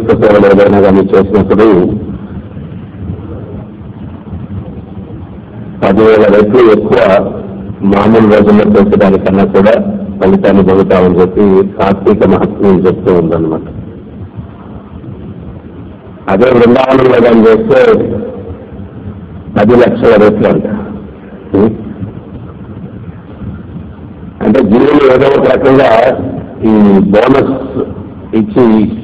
నిస్వార్థ సేవలు ఏదైనా కానీ చేసినప్పుడు 10,000 రెట్లు ఎక్కువ మామూలు రోజుల్లో చేసేదానికన్నా కూడా ఫలితాన్ని పొందుతామని చెప్పి కార్తీక మహాత్మ్యం చెప్తూ ఉందన్నమాట. అదే బృందావనంలో కానీ చేస్తే 10 లక్షల రెట్లు అంట. అంటే జీవులు ఏదో ఒక రకంగా ఈ బోనస్ ఇచ్చి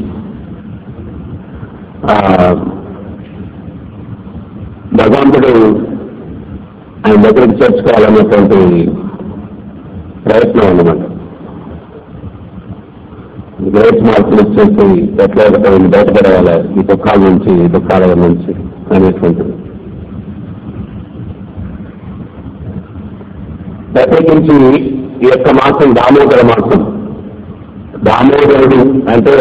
భగవంతుడు ఆయన దగ్గరికి చేర్చుకోవాలన్నటువంటి ప్రయత్నం అన్నమాట. గ్రేట్ మార్కులు ఇచ్చేసి ఎట్లా బయటపడేయాలి ఈ దుఃఖాల నుంచి అనేటువంటిది. ప్రత్యేకించి ఈ యొక్క మాసం దామోదర మాసం. దామోదరుడు అంటే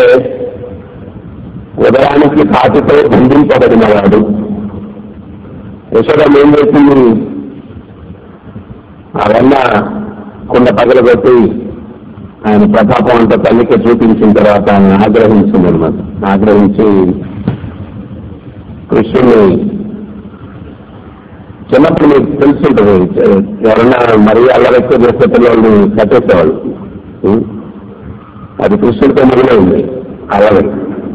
ఉదయానికి కాటితో బంధింపబడినవాడు. యశోదమ్మ ఏం చేసింది, అవన్న కుండ పగలగొట్టి ఆయన ప్రతాపం అంతా తల్లికి చూపించిన తర్వాత ఆయన ఆగ్రహించిందనమాట. ఆగ్రహించి కృష్ణుని చిన్నప్పుడు మీకు తెలుసుంటుంది, ఎవరన్నా మరీ అల్లరెక్కువ చేసే పిల్లల్ని కట్టేసేవాళ్ళు. అది కృష్ణుడితో మొదలైంది అల్లరి.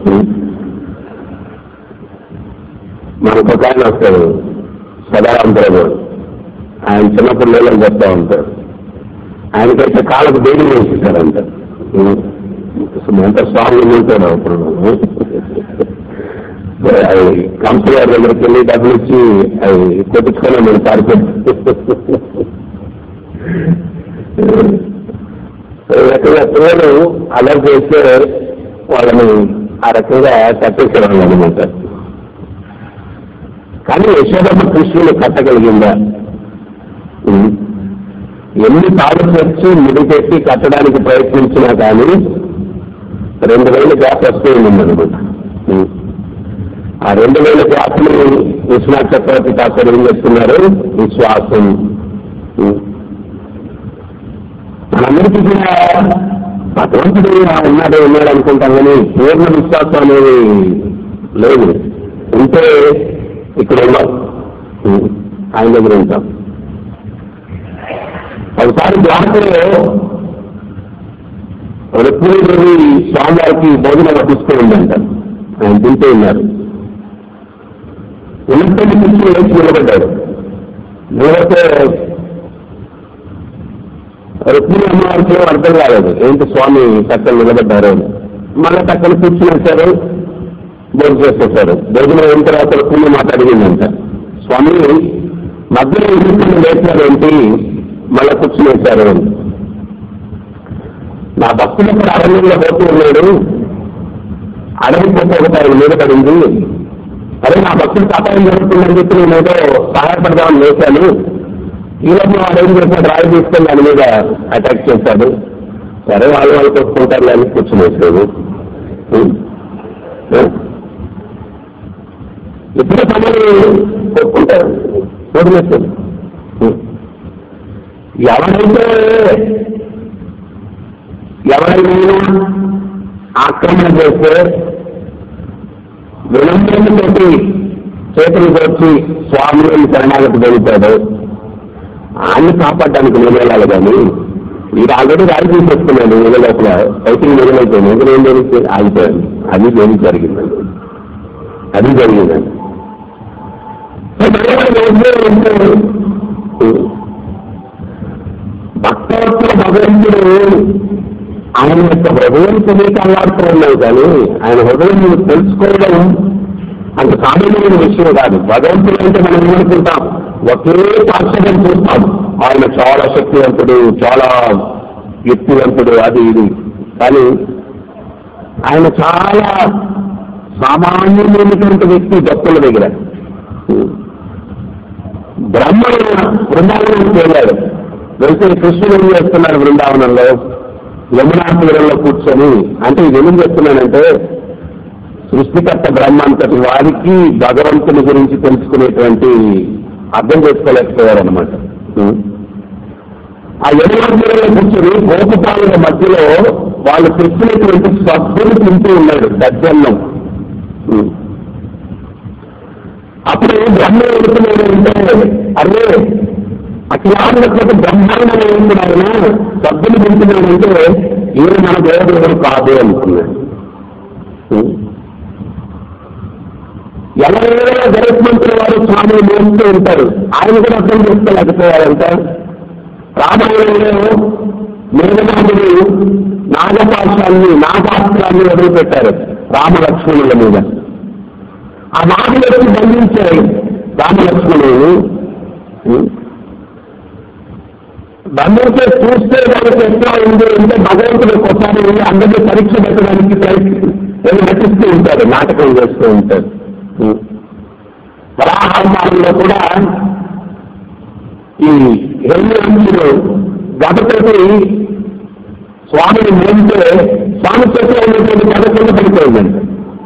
మనకు ఒక ఆయన వస్తాడు సదారాంతరావు, ఆయన చిన్నప్పుడు లేదని చెప్తా ఉంటాడు. ఆయనకైతే కాళ్ళకు బేడి వేసేసారంట. ఎంత స్వామి ఉంటాడు అప్పుడు. అవి కంపెనీ గారి దగ్గరికి వెళ్ళి డబ్బులు ఇచ్చి అవి కొట్టించుకొని నేను పారిపోయి రకంగా పిల్లలు అలర్ట్ చేస్తే వాళ్ళని ఆ రకంగా కట్టేసేవాళ్ళు అనమాట. కానీ యశోదమ్మ కృష్ణుని కట్టగలిగిందా? ఎన్ని తాడు తెచ్చి ముడిపెట్టి కట్టడానికి ప్రయత్నించినా కానీ 2,000 గ్యాప్ వస్తూ ఉందన్నమాట. ఆ 2,000 గ్యాప్ని విశ్వనాథ్ చక్రవర్తి ఠాకూర్ ఏం చేస్తున్నారు, విశ్వాసం. మనందరికీ కూడా భగవంతుడు ఉన్నాడు అనుకుంటాం కానీ పూర్ణ విశ్వాసం అనేది లేదు. ఉంటే ఇక్కడ ఉన్నాం, ఆయన దగ్గర ఉంటాం. ఒకసారి ద్వారకలో రుక్మిణీదేవి స్వామివారికి భోజనం వడ్డిస్తూ ఉందంట. ఆయన తింటూ ఉన్నారు. ఉన్నట్టు నుంచి లేచి నిలబడ్డాడు. నిలబడితే రుక్మిణి అమ్మవారికి అర్థం కాలేదు, ఏంటి స్వామి పక్కన నిలబడ్డారు. మళ్ళీ పక్కన కూర్చునేశారు, భోజనం చేసేసారు. భోజనం అయిన తర్వాత రుక్మిణి మాట్లాడిందంట, స్వామి మధ్యలో ఇంటిని లేచారు ఏంటి, మళ్ళీ కూర్చునేశారు. నా భక్తులు కూడా అరణ్యంలో పోతూ ఉన్నాడు, అడవి పోతే ఒకటి ఆయన మీద పడింది. అదే నా భక్తులు సహాయం జరుగుతుందని చెప్పి నేను ఏదో సహాయపడదామని లేచాను. ఈరోజు వాడు ఏం చేశాడు, రాయి తీసుకొని దాని మీద అటాక్ చేశాడు. సరే వాళ్ళు కొట్టుకుంటారు అని కూర్చునేసాడు. ఇద్దరు పనులు కొట్టుకుంటారు, వదిలేశాడు. ఎవరైనా ఆక్రమణ చేస్తే విలంబించి చేతులు వచ్చి స్వామిని శరణాగతి జరుగుతాడు, ఆయన్ని కాపాడడానికి నేను వెళ్ళాలి. కానీ మీరు ఆల్రెడీ రాయి తీసేసుకున్నాను నెల లోపల, ఫైటింగ్ మొదలైపోయింది. ఎందుకు ఏం జరిగితే ఆగిపోయాను. అది దేనికి జరిగిందండి, అది జరిగిందండి. భక్తవత్తుల భగవంతుడు ఆయన యొక్క హృదయం తెలియక అల్లాడుతూ ఉన్నాయి, కానీ ఆయన హృదయం తెలుసుకోవడం అంత సామాన్యమైన విషయం కాదు. భగవంతుడు అంటే మనం ఏమనుకుంటాం, ఒకే పార్శ్వం చూస్తాం, ఆయన చాలా శక్తివంతుడు, చాలా యుక్తివంతుడు, అది ఇది. కానీ ఆయన చాలా సామాన్యమైనటువంటి వ్యక్తి భక్తుల దగ్గర. బ్రహ్మ బృందావనానికి వెళ్ళాడు. వెళ్తే కృష్ణుడు ఏం చేస్తున్నాడు బృందావనంలో, యమునా తీరంలో కూర్చొని. అంటే ఇది ఏం చేస్తున్నానంటే, సృష్టికర్త బ్రహ్మ అంతటి వారికి భగవంతుని గురించి తెలుసుకునేటువంటి అర్థం చేసుకోలేకపోయారు అనమాట. ఆ యమునా తీరంలో కూర్చొని గోపపాలుల మధ్యలో వాళ్ళు తెచ్చినటువంటి సబ్బులు తింటూ ఉన్నాడు, దద్దన్నం. అప్పుడు బ్రహ్మ వెళుతున్నాడంటే అదే అఖిలాంధ్రకృత బ్రహ్మాండం ఏంటి ఆయన సభ్యులు వింటున్నాడంటే ఈయన మన దేవదేవుడు కాదు అనుకున్నాడు. ఎవరైనా గరుత్మంతుల వారు స్వామిని మోస్తూ ఉంటారు, ఆయన కూడా అర్థం చేసుకోలేకపోయారంట. రామాయణంలో మేఘనాథుడు నాగాస్త్రాన్ని వదిలిపెట్టారు రామలక్ష్మణుల మీద. ఆ నాగులను బంధించారు రామలక్ష్మణులు. బంధించే చూస్తే వాళ్ళకి ఎట్లా ఉంది అంటే భగవంతుడు ఒకసారి అందరినీ పరీక్ష పెట్టడానికి నటిస్తూ ఉంటారు, నాటకం చేస్తూ ఉంటారు. వరాహారంలో కూడా ఈ హిరణ్యాక్షుడు గతతోటి స్వామిని మోస్తే స్వామి చేతిలో ఉన్నటువంటి గతకుండా పడిపోయిందండి.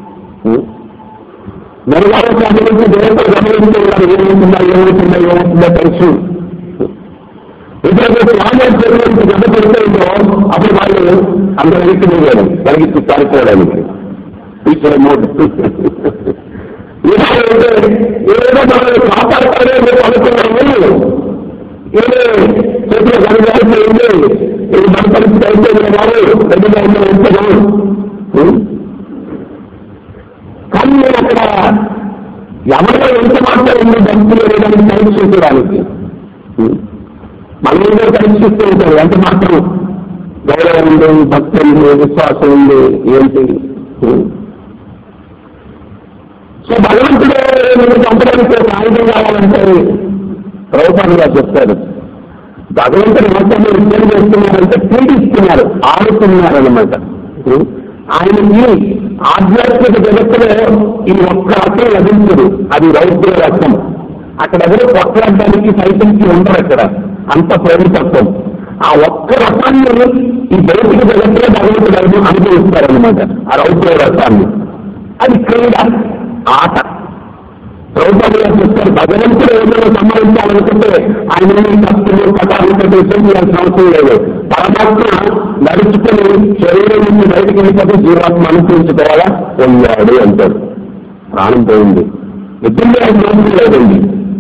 మెరుగాల స్వామి నుంచి దేవతలు గమనించే వారు ఏమవుతుందో తెలుసు. ఎప్పుడైతే స్వామి చేతిలో నుంచి గత పడిపోయిందో అప్పుడు వాళ్ళు అందరూ వెనక్కి పోయారు, పరిగెత్తి పారిపోవడానికి. ఇక్కడ మూడు ఏదో మనం కాపాడతారే అనుకున్నాము, ఏదో చేతిలో గడిగాల్సి ఉంది, ఇది మన పరిస్థితి అయితే వారు రెడ్డిగా ఉంటున్నాం. కానీ అక్కడ ఎవరిలో ఎంత మాత్రం ఉంది భక్తులు లేదని పరీక్షించడానికి మనం ఏదో పరీక్షిస్తూ ఉంటారు. ఎంత మాత్రం గౌరవం ఉంది, భక్తి ఉంది, విశ్వాసం ఉంది ఏంటి. సో భగవంతుడు మీరు చంపడానికి ఒక ఆయుధం కావాలంటే ప్రభుపాదులు గారు చెప్తారు, భగవంతుడు మొత్తం మీరు ఏం చేస్తున్నారంటే పీడిస్తున్నారు, ఆడుతున్నారన్నమాట. ఆయనకి ఆధ్యాత్మిక జగత్తులో ఈ ఒక్క రకం లభించదు, అది రౌద్ర రకం. అక్కడ ఎవరు కొట్లాడడానికి సైతంకి ఉండరు, అక్కడ అంత ప్రభుత్వం. ఆ ఒక్క రకాన్ని ఈ భౌతిక జగత్తులో భగవంతుడు అనుభవిస్తారన్నమాట, ఆ రౌద్ర రకాన్ని. అది క్రీడ, ఆట. ప్రభుత్వాలు చెప్తారు, భగవంతుడు ఏదైనా సంబంధించాలనుకుంటే ఆయన తప్పులు కథాలతో చేయాల్సిన అవసరం లేదు. పరమాత్మ నడుచుకుని శరీరం నుంచి బయటకు వెళ్ళిపోతే జీవాత్మ అనుసరించుకోవాలా పొందాడు అంటాడు. ప్రాణం పోయింది, ఎప్పుడు అవసరం లేదండి.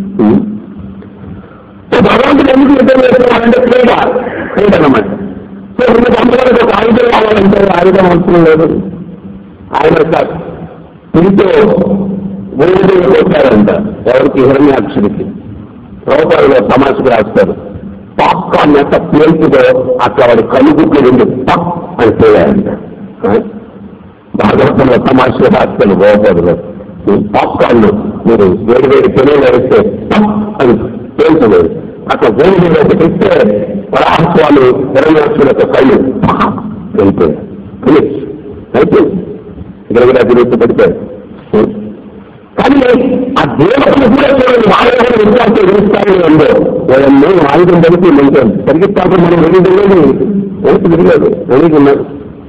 సో భగవంతుడు ఎందుకు యుద్ధం చేస్తున్నాడంటే క్రీడ అన్నమాట. సో రెండు సంవత్సరాలకు ఒక ఆయుధం కావాలంటే ఆయుధం అవసరం లేదు. ఆయన తిరిగితో గోవిందుడు కొట్టారంట, ఎవరికి? హిరణ్యాక్షుడికి. ప్రభుపాదులు తమాషకు రాస్తారు, పాప్కార్న్ ఎంత పేల్పుదో అట్లా వాడి కలుగుట్లు రెండు పక్ అని పోయాయంట. భాగవతంలో తమాషగా రాస్తారు ప్రభుపాదులు, పాప్కార్న్ మీరు వేడి వేడి పెనులు వేస్తే పక్ అని పేల్చలేదు. అట్లా గోవిందుడు ఒకటి ఇస్తే వరాహస్వామి హిరణ్యాక్షుడు యొక్క కళ్ళు వెళ్ళిపోయారు. అయిపోయింది, ఇక్కడ తిరిగి పడిపోయారు. కానీ ఆ దేవతలు కూడా చూడండి, వాళ్ళ విశ్వాసం తెలుస్తారని ఉందో వాళ్ళని ఆయుధం కలిపి మంచాం పరిగెత్తాక మనం వెళ్ళలేదు, తిరిగాడు వెళ్ళుకున్నారు.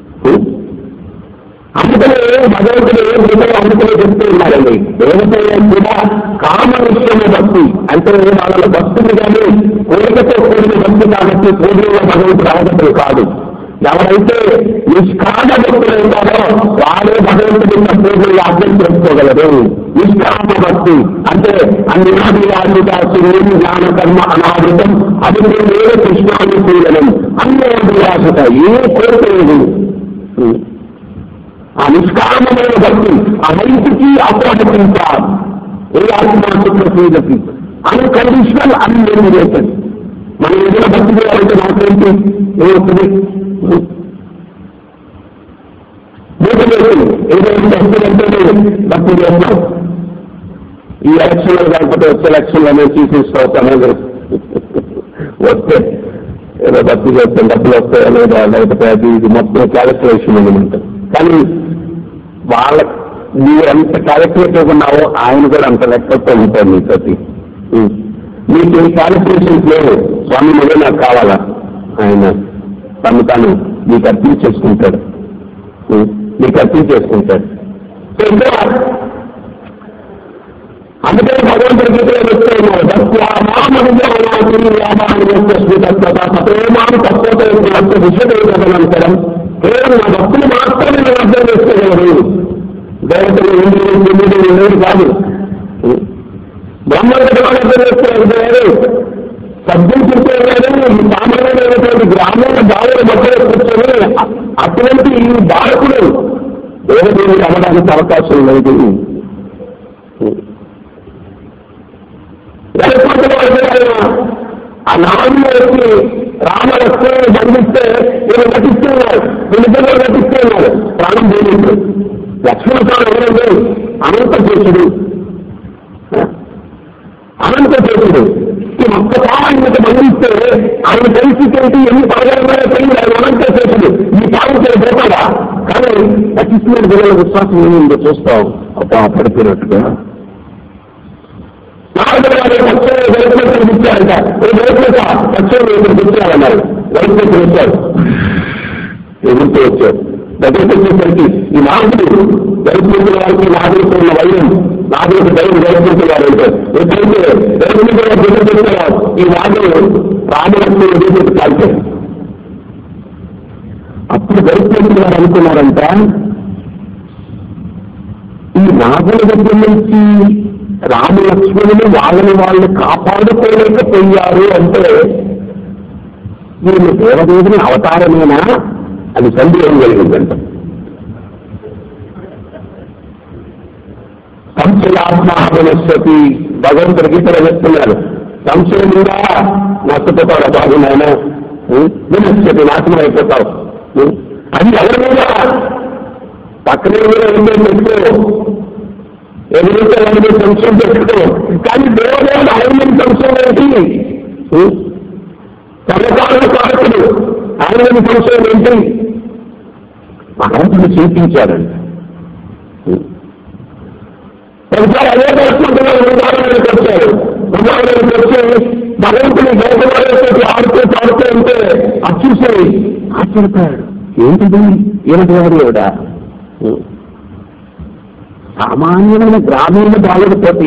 అందుకనే భగవంతుడు నిజంగా అందుకనే చెప్తూ ఉన్నారండి, దేవతలు కూడా కామ విషయమే భక్తి అంటే వాళ్ళ భక్తులు కానీ కోరికతో కూడిన భక్తి కాబట్టి కోరిక భగవంతుడు అవగతులు కాదు. ఎవరైతే నిష్కామ భక్తులు ఉంటారో వారే భగవంతుడి పూజలు అర్థం చేసుకోగలరు. నిష్కామ భక్తి అంటే అన్యాభిలాషితాసుని జ్ఞాన కర్మ అనావృతం అభివృద్ధి కృష్ణానుశీలనం అన్యాభిలాషిత ఏ కోరిక లేదు. ఆ నిష్కామమైన భక్తి అహైతికి అప్రహతించాలి. ఏ ఆత్మాసుకి అన్కండిషనల్ అన్లిమిటెడ్. మనం ఏదైనా భక్తి చేయాలంటే నాకేంటి ఏమవుతుంది? ఏదైనా భక్తి చేస్తాం. ఈ ఎలక్షన్లు కాకపోతే వచ్చే ఎలక్షన్లు తీసేసుకోవచ్చాను, వస్తే ఏదో భక్తి చేస్తాం, డబ్బులు వస్తాయో లేదా లేకపోతే అది ఇది మొత్తం క్యాలిక్యులేషన్ అనమాట. కానీ వాళ్ళ మీరు ఎంత క్యాలిక్యులేట్ ఉన్నావో ఆయన కూడా అంత లెక్కతో ఉంటారు మీతోటి. మీకు ఈ క్యాలిక్యులేషన్స్ లేవు, స్వామి మీరే నాకు కావాలా, ఆయన తను తాను మీకు అర్పించేసుకుంటాడు, మీకు అర్పించేసుకుంటాడు. సో ఇంకా అందుకని భగవంతుడి గీతలో వస్తూ ఉన్నారు, తత్వమాను తత్వతో విషయదనంతరం కేవలం నా భక్తులు మాత్రమే నేను అర్థం చేసుకోగలరు. దేవతలు ఏడు కాదు. బ్రహ్మదేవుడు సభ్యం చూసేవారు ఈ సామాన్యమైనటువంటి గ్రామీణ బాలుల మధ్యలో కూర్చొని అటువంటి ఈ బాలకుడు దేవదేవుడు అవ్వడానికి అవకాశం లేదు. ఆ నాలుగు వచ్చి రామలక్ష్మణుని బంధిస్తే వీళ్ళు నటిస్తున్నారు, వీళ్ళిద్దరు నటిస్తున్నారు. ప్రాణం పోయింది. లక్ష్మణ స్వామి ఎవరండి? అనంతశేషుడు. అనంతశేషుడు ఈ ఒక్కసారి ఆయనకు బంధిస్తే ఆయన పరిస్థితి ఎన్ని పడగలన్నాయో తెలియదు. ఆయన అనంతశేషుడు ఈ పాలించిన పోతాడా? కానీ నటిస్తున్న పిల్లల విశ్వాసం ఏముందో చూస్తాం. ఒక పడిపోయినట్టుగా ఇచ్చారంట. వచ్చారన్నారు. వైద్యులు వచ్చారు, ఎదుర్కొ వచ్చారు. దగ్గరికి వచ్చేసరికి ఈ నాగుడు వైద్యుల వారికి నాగుడితో ఉన్న వైద్యం నాగుడికి దైవం వైద్యులారంటే ఎప్పుడైతే వైద్యులు ఈ నాగుడు రామలక్ష్మణుడు ఎదుర్కొంటూ కాల్చారు. అప్పుడు వైద్యులు వారు అనుకున్నారంట, ఈ నాగుల దగ్గర నుంచి రామలక్ష్మణులు వాళ్ళని వాళ్ళు కాపాడుకోలేకపోయారు అంటే వీళ్ళు దేవదేవుని అవతారమేనా అని సందేహం కలిగిందంట. సంశయాత్మావనస్వతి భగవంతుడి గీతలో చెప్తున్నారు. సంశయం ఉందా నష్టపోతాడు బాబు నాయన, వినస్వతి నాశనం అయిపోతావు. అది ఎవరి మీద? పక్కనే కూడా ఉండే ఎదురైతే ఆయన మీద సంశయం పెట్టుకో. కానీ దేవదేవుడు ఆయన మీద సంశయం ఏంటి? సర్వకాల కారకుడు ఆయన మీద సంశయం ఏంటి? భగవంతుడు చింతించాడండి. ఒకసారి అదే పరిస్థితుల్లో ఉదాహరణకు వచ్చారు. ఉదాహరణకు వచ్చి భగవంతుని దేవదేవుడితో ఆడుతూ ఉంటే అది చూసి ఆశ్చర్యపోయాడు. ఏంటిది? ఈయన దేవదేవుడా? సామాన్యమైన గ్రామీణ బాలుడితోటి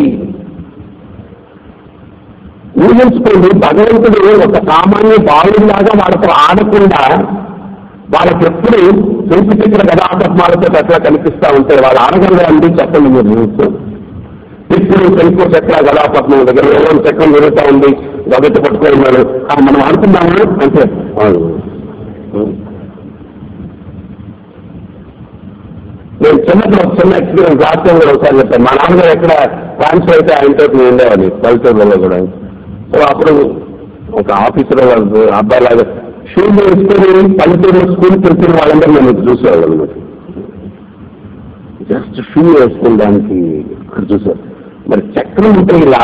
ఊహించుకోండి. భగవంతుడు ఒక సామాన్య బాలుడిలాగా వాళ్ళతో ఆడకుండా వాళ్ళకి ఎప్పుడు చూపిచ్చిన గదాపద్మాలతో ఎట్లా కనిపిస్తా ఉంటే వాళ్ళు ఆడగలరా అండి? చెప్పండి మీరు చూస్తూ. ఇప్పుడు శంకు చక్ర గదాపద్మం దగ్గర ఏదో చక్రం జరుగుతూ ఉంది, గబెట్టు పట్టుకున్నాడు. మనం ఆడుతున్నాము అంటే నేను చిన్నప్పుడు ఒక చిన్న ఎక్స్పీరియన్స్ లాస్ట్ టైం కూడా ఒకసారి చెప్పాను. మా నాన్నగారు ఎక్కడ ట్రాన్స్ఫర్ అయితే ఆయనతో నేను ఉండేవాడిని పల్లెటూరులో కూడా. సో అప్పుడు ఒక ఆఫీసర్ వాళ్ళు అబ్బాయిలాగా షూలు వేసుకొని పల్లెటూరులో స్కూల్కి వెళ్తున్న వాళ్ళందరూ నేను చూసేవాళ్ళు అనమాట. జస్ట్ షూ వేసుకోవడానికి ఇక్కడ చూసారు. మరి చక్రం ఉంటే ఇలా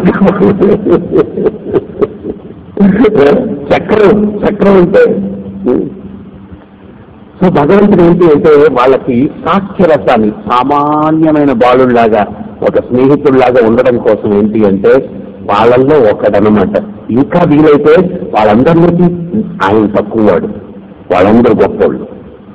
చక్రం ఉంటే. సో భగవంతుడు ఏంటి అంటే వాళ్ళకి సాక్ష్యరసాన్ని సామాన్యమైన బాలుల్లాగా ఒక స్నేహితుల్లాగా ఉండడం కోసం ఏంటి అంటే వాళ్ళల్లో ఒకడనమాట. ఇంకా వీలైతే వాళ్ళందరిలోకి ఆయన తక్కువ వాడు, వాళ్ళందరూ గొప్పవాళ్ళు.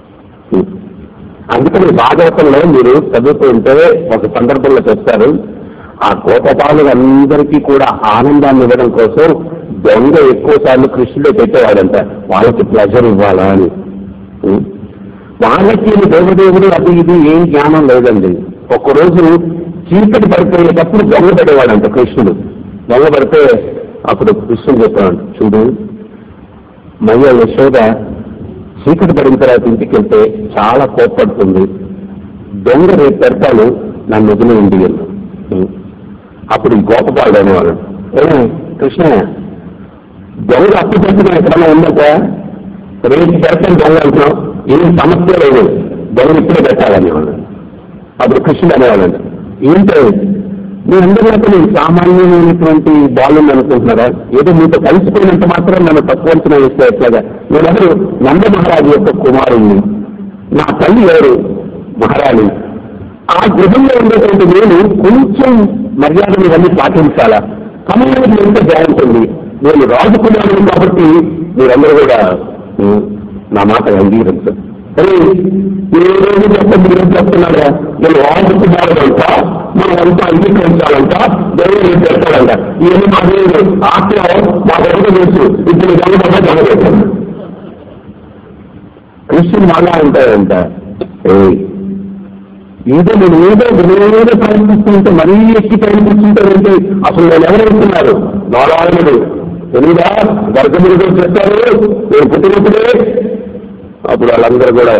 అందుకని భాగవతంలో మీరు చదువుతుంటే ఒక సందర్భంలో చెప్తారు, ఆ గోపబాలులందరికీ కూడా ఆనందాన్ని ఇవ్వడం కోసం దొంగ ఎక్కువ సార్లు కృష్ణుడే పెట్టేవాడంట, వాళ్ళకి ప్లెజర్ ఇవ్వాలా అని. వాళ్ళకి దేవదేవుడు అది ఇది ఏం జ్ఞానం లేదండి. ఒక్కరోజు చీకటి పడిపోయేటప్పుడు దొంగ పడేవాడంట కృష్ణుడు. దొంగ పడితే అప్పుడు కృష్ణుడు చెప్పాడు, చూడు మయ్య యశోద చీకటి పడిన తర్వాత ఇంటికి వెళ్తే చాలా కోప్పడుతుంది, దొంగ రేపు పెడతాను నన్ను వదిలి ఇంటికి వెళ్ళు. అప్పుడు గోపబాలుడు అనేవాడు, కృష్ణ దొంగ అప్పు పెట్టిన ఎక్కడన్నా ఉందంట, రేపు పెడతాను దొంగ అంటున్నాం, ఏం సమస్య లేదు, దొంగ ఇప్పుడే పెట్టాలనేవాడు. అప్పుడు కృష్ణుడు అనేవాడంట, ఏంటో మీరందరికీ నేను సామాన్యమైనటువంటి బాలుని అనుకుంటున్నారా? ఏదో మీతో కలిసిపోయినంత మాత్రం నన్ను తక్కువ అంచనా వేస్తే ఎట్లాగా? నేనెవరు? నంద మహారాజు యొక్క కుమారుణ్ణి, నా తల్లి ఎవరు? మహారాణి. ఆ గృహంలో ఉండేటువంటి నేను కొంచెం మర్యాదలు ఇవన్నీ పాటించాలా? సమయానికి ఎంత బాగుంటుంది. నేను రాజు కుమారుడు కాబట్టి మీరందరూ కూడా నా మాట అంగీకరించారు. సరే ఏ రోజు చెప్పండి, మీరు చెప్తున్నారా? నేను రాజు కుమారుడు అంట, మనం అంతా అంగీకరించాలంట, దేవుడు పెడతాడంట. ఇవన్నీ మా దేవుడు ఆత్మ మా దేవుడు తెలుసు. ఇప్పుడు జనపడ్డా జనపెట్టాను. కృష్ణుడు మళ్ళా ఉంటాయంట, ఏదో వినోద ప్రయత్నిస్తుంటే మరీ ఎక్కి ప్రయత్నిస్తుంటారంటే అసలు నేను ఎవరవుతున్నారు నారాయణుడు తెలియదా గర్భముడితో చెప్పారు నేను పుట్టినప్పుడే. అప్పుడు వాళ్ళందరూ కూడా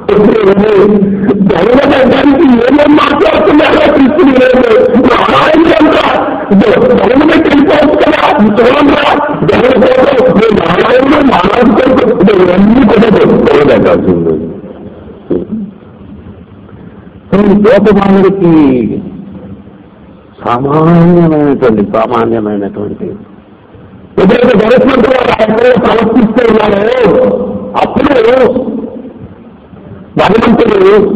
జగడానికి ఏమేం మాట్లాడుతున్నారో కృష్ణుడు లేదు నారాయణుడు అంతా జగన్ పెట్టి వెళ్ళిపోవచ్చు కదా చూడంగా జగన్ కోసం నారాయణుడు మానవుడు ఇవన్నీ కూడా తెలియదంటాల్సింది. గోపబాలుడికి సామాన్యమైనటువంటి ఎప్పుడైతే గరుత్మంతుడు ఎక్కడో ప్రవర్తిస్తూ ఉన్నారో అప్పుడు భగవంతుడు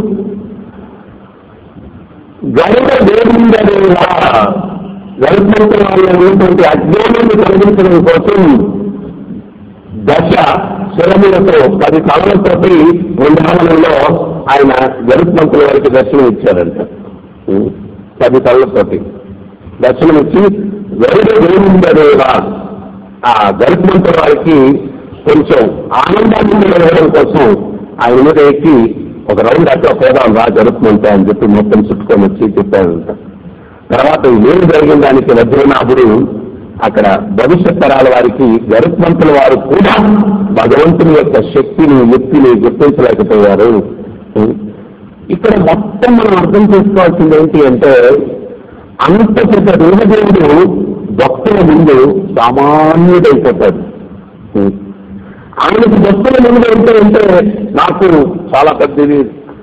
గరుడ దేవుడేలా గరుత్మంతుల వల్ల ఉన్నటువంటి అజ్ఞానాన్ని తొలగించడం కోసం దశ శిరములతో 10 తలలతోటి బృందావనంలో ఆయన గరుత్మంతుల వారికి దర్శనం ఇచ్చారంట. 10 తలలతోటి దర్శనం ఇచ్చి గరుడ దేవుడేలా ఆ గరుత్మంతుల వారికి కొంచెం ఆనందాన్ని ఇవ్వడం కోసం ఆయన మీద ఎక్కి ఒక రౌండ్ అట్లా పోదాం రా గరుత్మంత అని చెప్పి మొత్తం చుట్టుకొని వచ్చి చెప్పారంట. తర్వాత ఏం జరిగిన దానికి వజ్రనాభుడు అక్కడ భవిష్యత్ తరాల వారికి గరుత్మంతుల వారు కూడా భగవంతుని యొక్క శక్తిని యుక్తిని గుర్తించలేకపోయారు. ఇక్కడ మొత్తం మనం అర్థం చేసుకోవాల్సింది ఏంటి అంటే అంత పెద్ద దేవదేవుడు భక్తుల ముందు సామాన్యుడైపోతాడు. ఆయనకు భక్తుల ముందు ఏంటంటే నాకు చాలా పెద్దది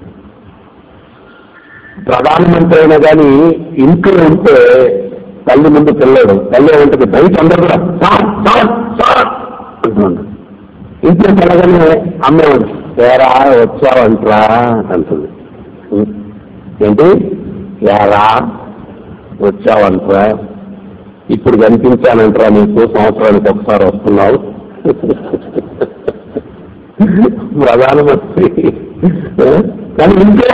ప్రధానమంత్రి అయినా కానీ ఇంట్లో ఉంటే తల్లి ముందు పిల్లడు తల్లి ఉంటుంది బయట అందరూ కూడా అంటున్నాడు. ఇంట్లో పిల్లగానే అమ్మే తేరా వచ్చావంట్రా అంటుంది. ఏంటి తేరా వచ్చావంట్రా ఇప్పుడు కనిపించానంటరా నీకు సంవత్సరానికి ఒకసారి వస్తున్నావు ప్రధానమంత్రి కానీ ఇంట్లో.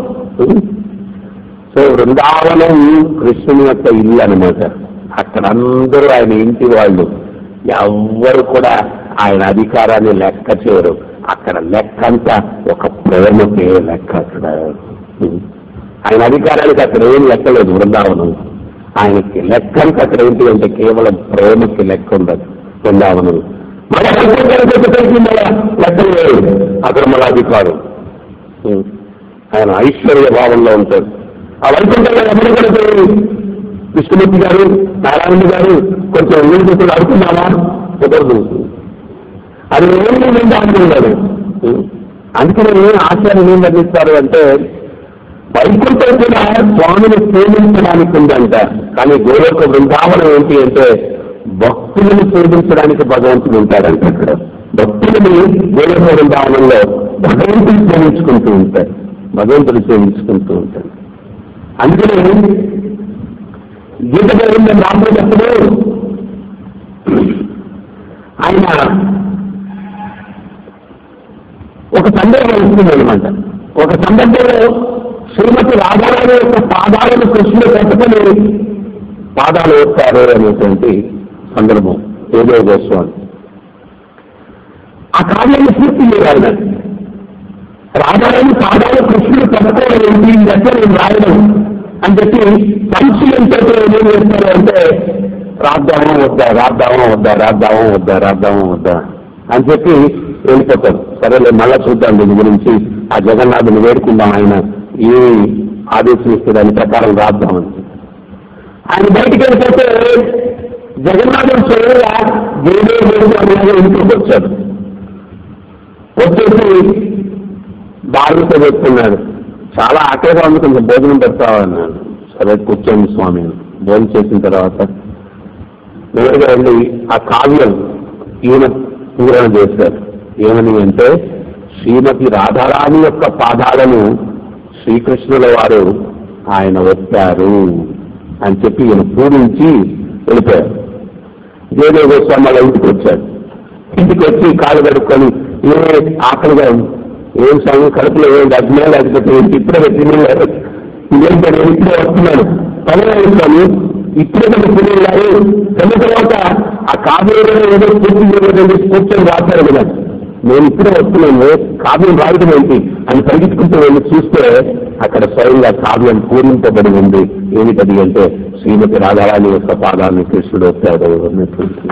సో బృందావనం కృష్ణుని యొక్క ఇల్లు అనమాట. అక్కడ అందరూ ఆయన ఇంటి వాళ్ళు ఎవ్వరు కూడా ఆయన అధికారాన్ని లెక్క చేయరు. అక్కడ లెక్కంతా ఒక ప్రేమకే లెక్క. అక్కడ ఆయన అధికారానికి అక్కడ ఏం లెక్కలేదు బృందావనం. ఆయనకి లెక్కనికి అక్కడ ఏంటి అంటే కేవలం ప్రేమకి లెక్క ఉండదు బృందావనం. మళ్ళీ లెక్కలు లేదు అక్కడ మన అధికారం. ఆయన ఐశ్వర్య భావంలో ఉంటాడు. ఆ వైకుంఠంలో ఎవరు కూడా విష్ణుమూర్తి గారు నారాయణ గారు కొంచెం ఎన్నికలు అడుగుతున్నామా కుదరదు. అది ఏమి ఆడుతున్నాడు. అందుకని ఆచార్యులు ఏం వర్ణిస్తారు అంటే వైకుంఠం కూడా స్వామిని సేవించడానికి ఉందంట. కానీ గోలోక బృందావనం ఏంటి అంటే భక్తులను సేవించడానికి భగవంతుడు ఉంటాడంట. అక్కడ భక్తులని గోలోక బృందావనంలో భగవంతుని సేవించుకుంటూ ఉంటారు. భగవంతుడు సేవించుకుంటూ ఉంటాడు. అందుకని గీత గోవిందం రాముడు అప్పుడు ఆయన ఒక సందేహం వస్తుందన్నమాట. ఒక సందర్భంలో శ్రీమతి రాధారాణి యొక్క పాదాలను కృష్ణుడు పెట్టుకుని పాదాలు వేస్తారు అనేటువంటి సందర్భం ఏదో గోస్వామి ఆ కార్యాన్ని పూర్తి చేయాలి. రాధారాణి పాదాలు కృష్ణుడు పెట్టుకోవడం దీని దగ్గర నేను రాయడం అని చెప్పి సంశయంతో ఏం చేస్తారు అంటే రాద్దామో వద్దా అని చెప్పి వెళ్ళిపోతారు. సరేలే మళ్ళా చూద్దాం దీని గురించి. ఆ జగన్నాథుని వేడుకుందాం ఆయన ఏ ఆదేశం ఇస్తే దాని ప్రకారం రాద్దామని ఆయన బయటికి వెళ్ళిపోతే జగన్నాథుడు స్వయంగా దేవుడు ఇంట్లోకి వచ్చాడు. వచ్చేసి బాలుతో చెప్తున్నాడు చాలా ఆకలిగా ఉంది కొంచెం భోజనం పెడతావన్నాడు. సరే కూర్చోండి స్వామి. భోజనం చేసిన తర్వాత నేరుగా వెళ్ళి ఆ కావ్యం ఈయన పూరణ చేశారు. ఏమని అంటే శ్రీమతి రాధారాణి యొక్క పాదాలను శ్రీకృష్ణుల వారు ఆయన వచ్చారు అని చెప్పి ఈయన పూరించి వెళ్ళిపోయారు. జయదేవ గోస్వామి వాళ్ళ ఇంటికి వచ్చాడు. ఇంటికి వచ్చి కాలు కడుక్కొని ఏ ఆకలిగా ఏం స్వామి కడుపులో ఏం అగ్నే లేకపోతే ఇప్పుడే తినేవారు ఇదేంటే నేను ఇప్పుడే వస్తున్నాను పని ఇప్పుడే తినేవారు. తిన్న తర్వాత ఆ కావ్యంలో ఏదో పూర్తి చేయలేదండి కూర్చొని రాశారు కదా నేను ఇప్పుడే వస్తున్నాను కావ్యం రాయడం ఏంటి అని పరిగెత్తుకుంటూ వెళ్ళి చూస్తే అక్కడ స్వయంగా కావ్యం పూరింపబడి ఉంది. ఏమిటది అంటే శ్రీమతి రాధారాణి యొక్క పాదాన్ని కృష్ణుడు వచ్చాడు అన్నటువంటి.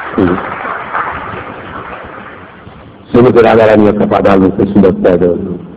శ్రీమతి రాధారాణి యొక్క పాదాలను కృష్ణుడు వచ్చాడు.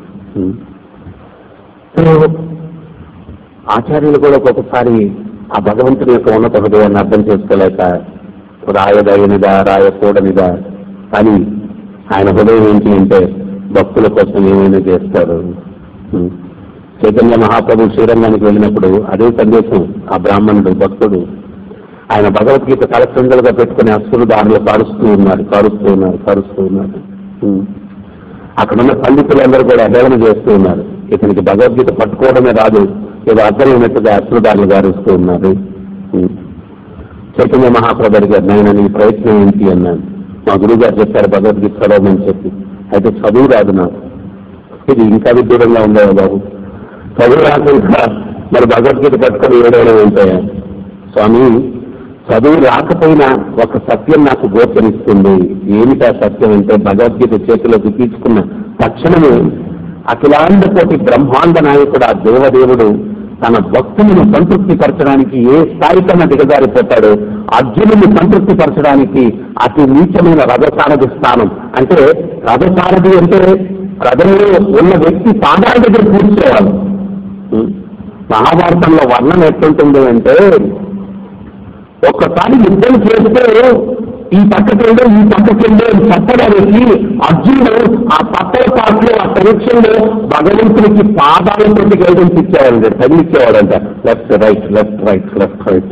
ఆచార్యులు కూడా ఒక్కొక్కసారి ఆ భగవంతుని యొక్క ఉన్నత హృదయాన్ని అర్థం చేసుకోలేక రాయదగినదా రాయకూడనిదా అని ఆయన హృదయం ఏంటి అంటే భక్తుల కోసం ఏమైనా చేస్తారు. చైతన్య మహాప్రభు శ్రీరంగానికి వెళ్ళినప్పుడు అదే సందేశం ఆ బ్రాహ్మణుడు భక్తుడు ఆయన భగవద్గీత తలక్రిందలుగా పెట్టుకుని అసురు దారిలో కారుస్తూ ఉన్నారు. అక్కడున్న పండితులందరూ కూడా అధ్యయన చేస్తూ ఉన్నారు. ఇతనికి భగవద్గీత పట్టుకోవడమే రాదు, ఏదో అర్థమైనట్టుగా అశ్రుదారులు గారుస్తూ ఉన్నారు. చైతన్య మహాప్రభు గారు నాయన నీ ప్రయత్నం ఏంటి అన్నాను. మా గురువు గారు చెప్పారు భగవద్గీత చదవమని చెప్పి. అయితే చదువు రాదు నాకు. ఇది ఇంకా విదూరంగా ఉండేవా బాబు, చదువు రాకుండా మరి భగవద్గీత పట్టుకొని ఏడవడం ఉంటాయా? స్వామి, చదువు రాకపోయినా ఒక సత్యం నాకు గోచరిస్తుంది. ఏమిటా సత్యం అంటే భగవద్గీత చేతిలోకి తీసుకున్న తక్షణమే అఖిలాండ కోటి బ్రహ్మాండ నాయకుడు ఆ దేవదేవుడు తన భక్తులను సంతృప్తి పరచడానికి ఏ స్థాయికన్నా దిగజారిపోతాడు. అర్జునుని సంతృప్తి పరచడానికి అతి నీచమైన రథసారథి స్థానం. అంటే రథసారథి అంటే రథంలో ఉన్న వ్యక్తి పాదాల దగ్గర కూర్చోవాలి. మహాభారతంలో వర్ణన ఎట్లుంటుంది అంటే ఒక్కసారి యుద్ధం చేస్తే ఈ పక్కకెళ్ళో ఈ పక్కకెళ్ళో చెప్పడానికి అర్జునుడు ఆ పక్కల పాటలో ఆ పరీక్షలో భగవంతునికి పాదాలతో గైడెన్స్ ఇచ్చేవాడంటే తగిలిచ్చేవాడంట. లెఫ్ట్ రైట్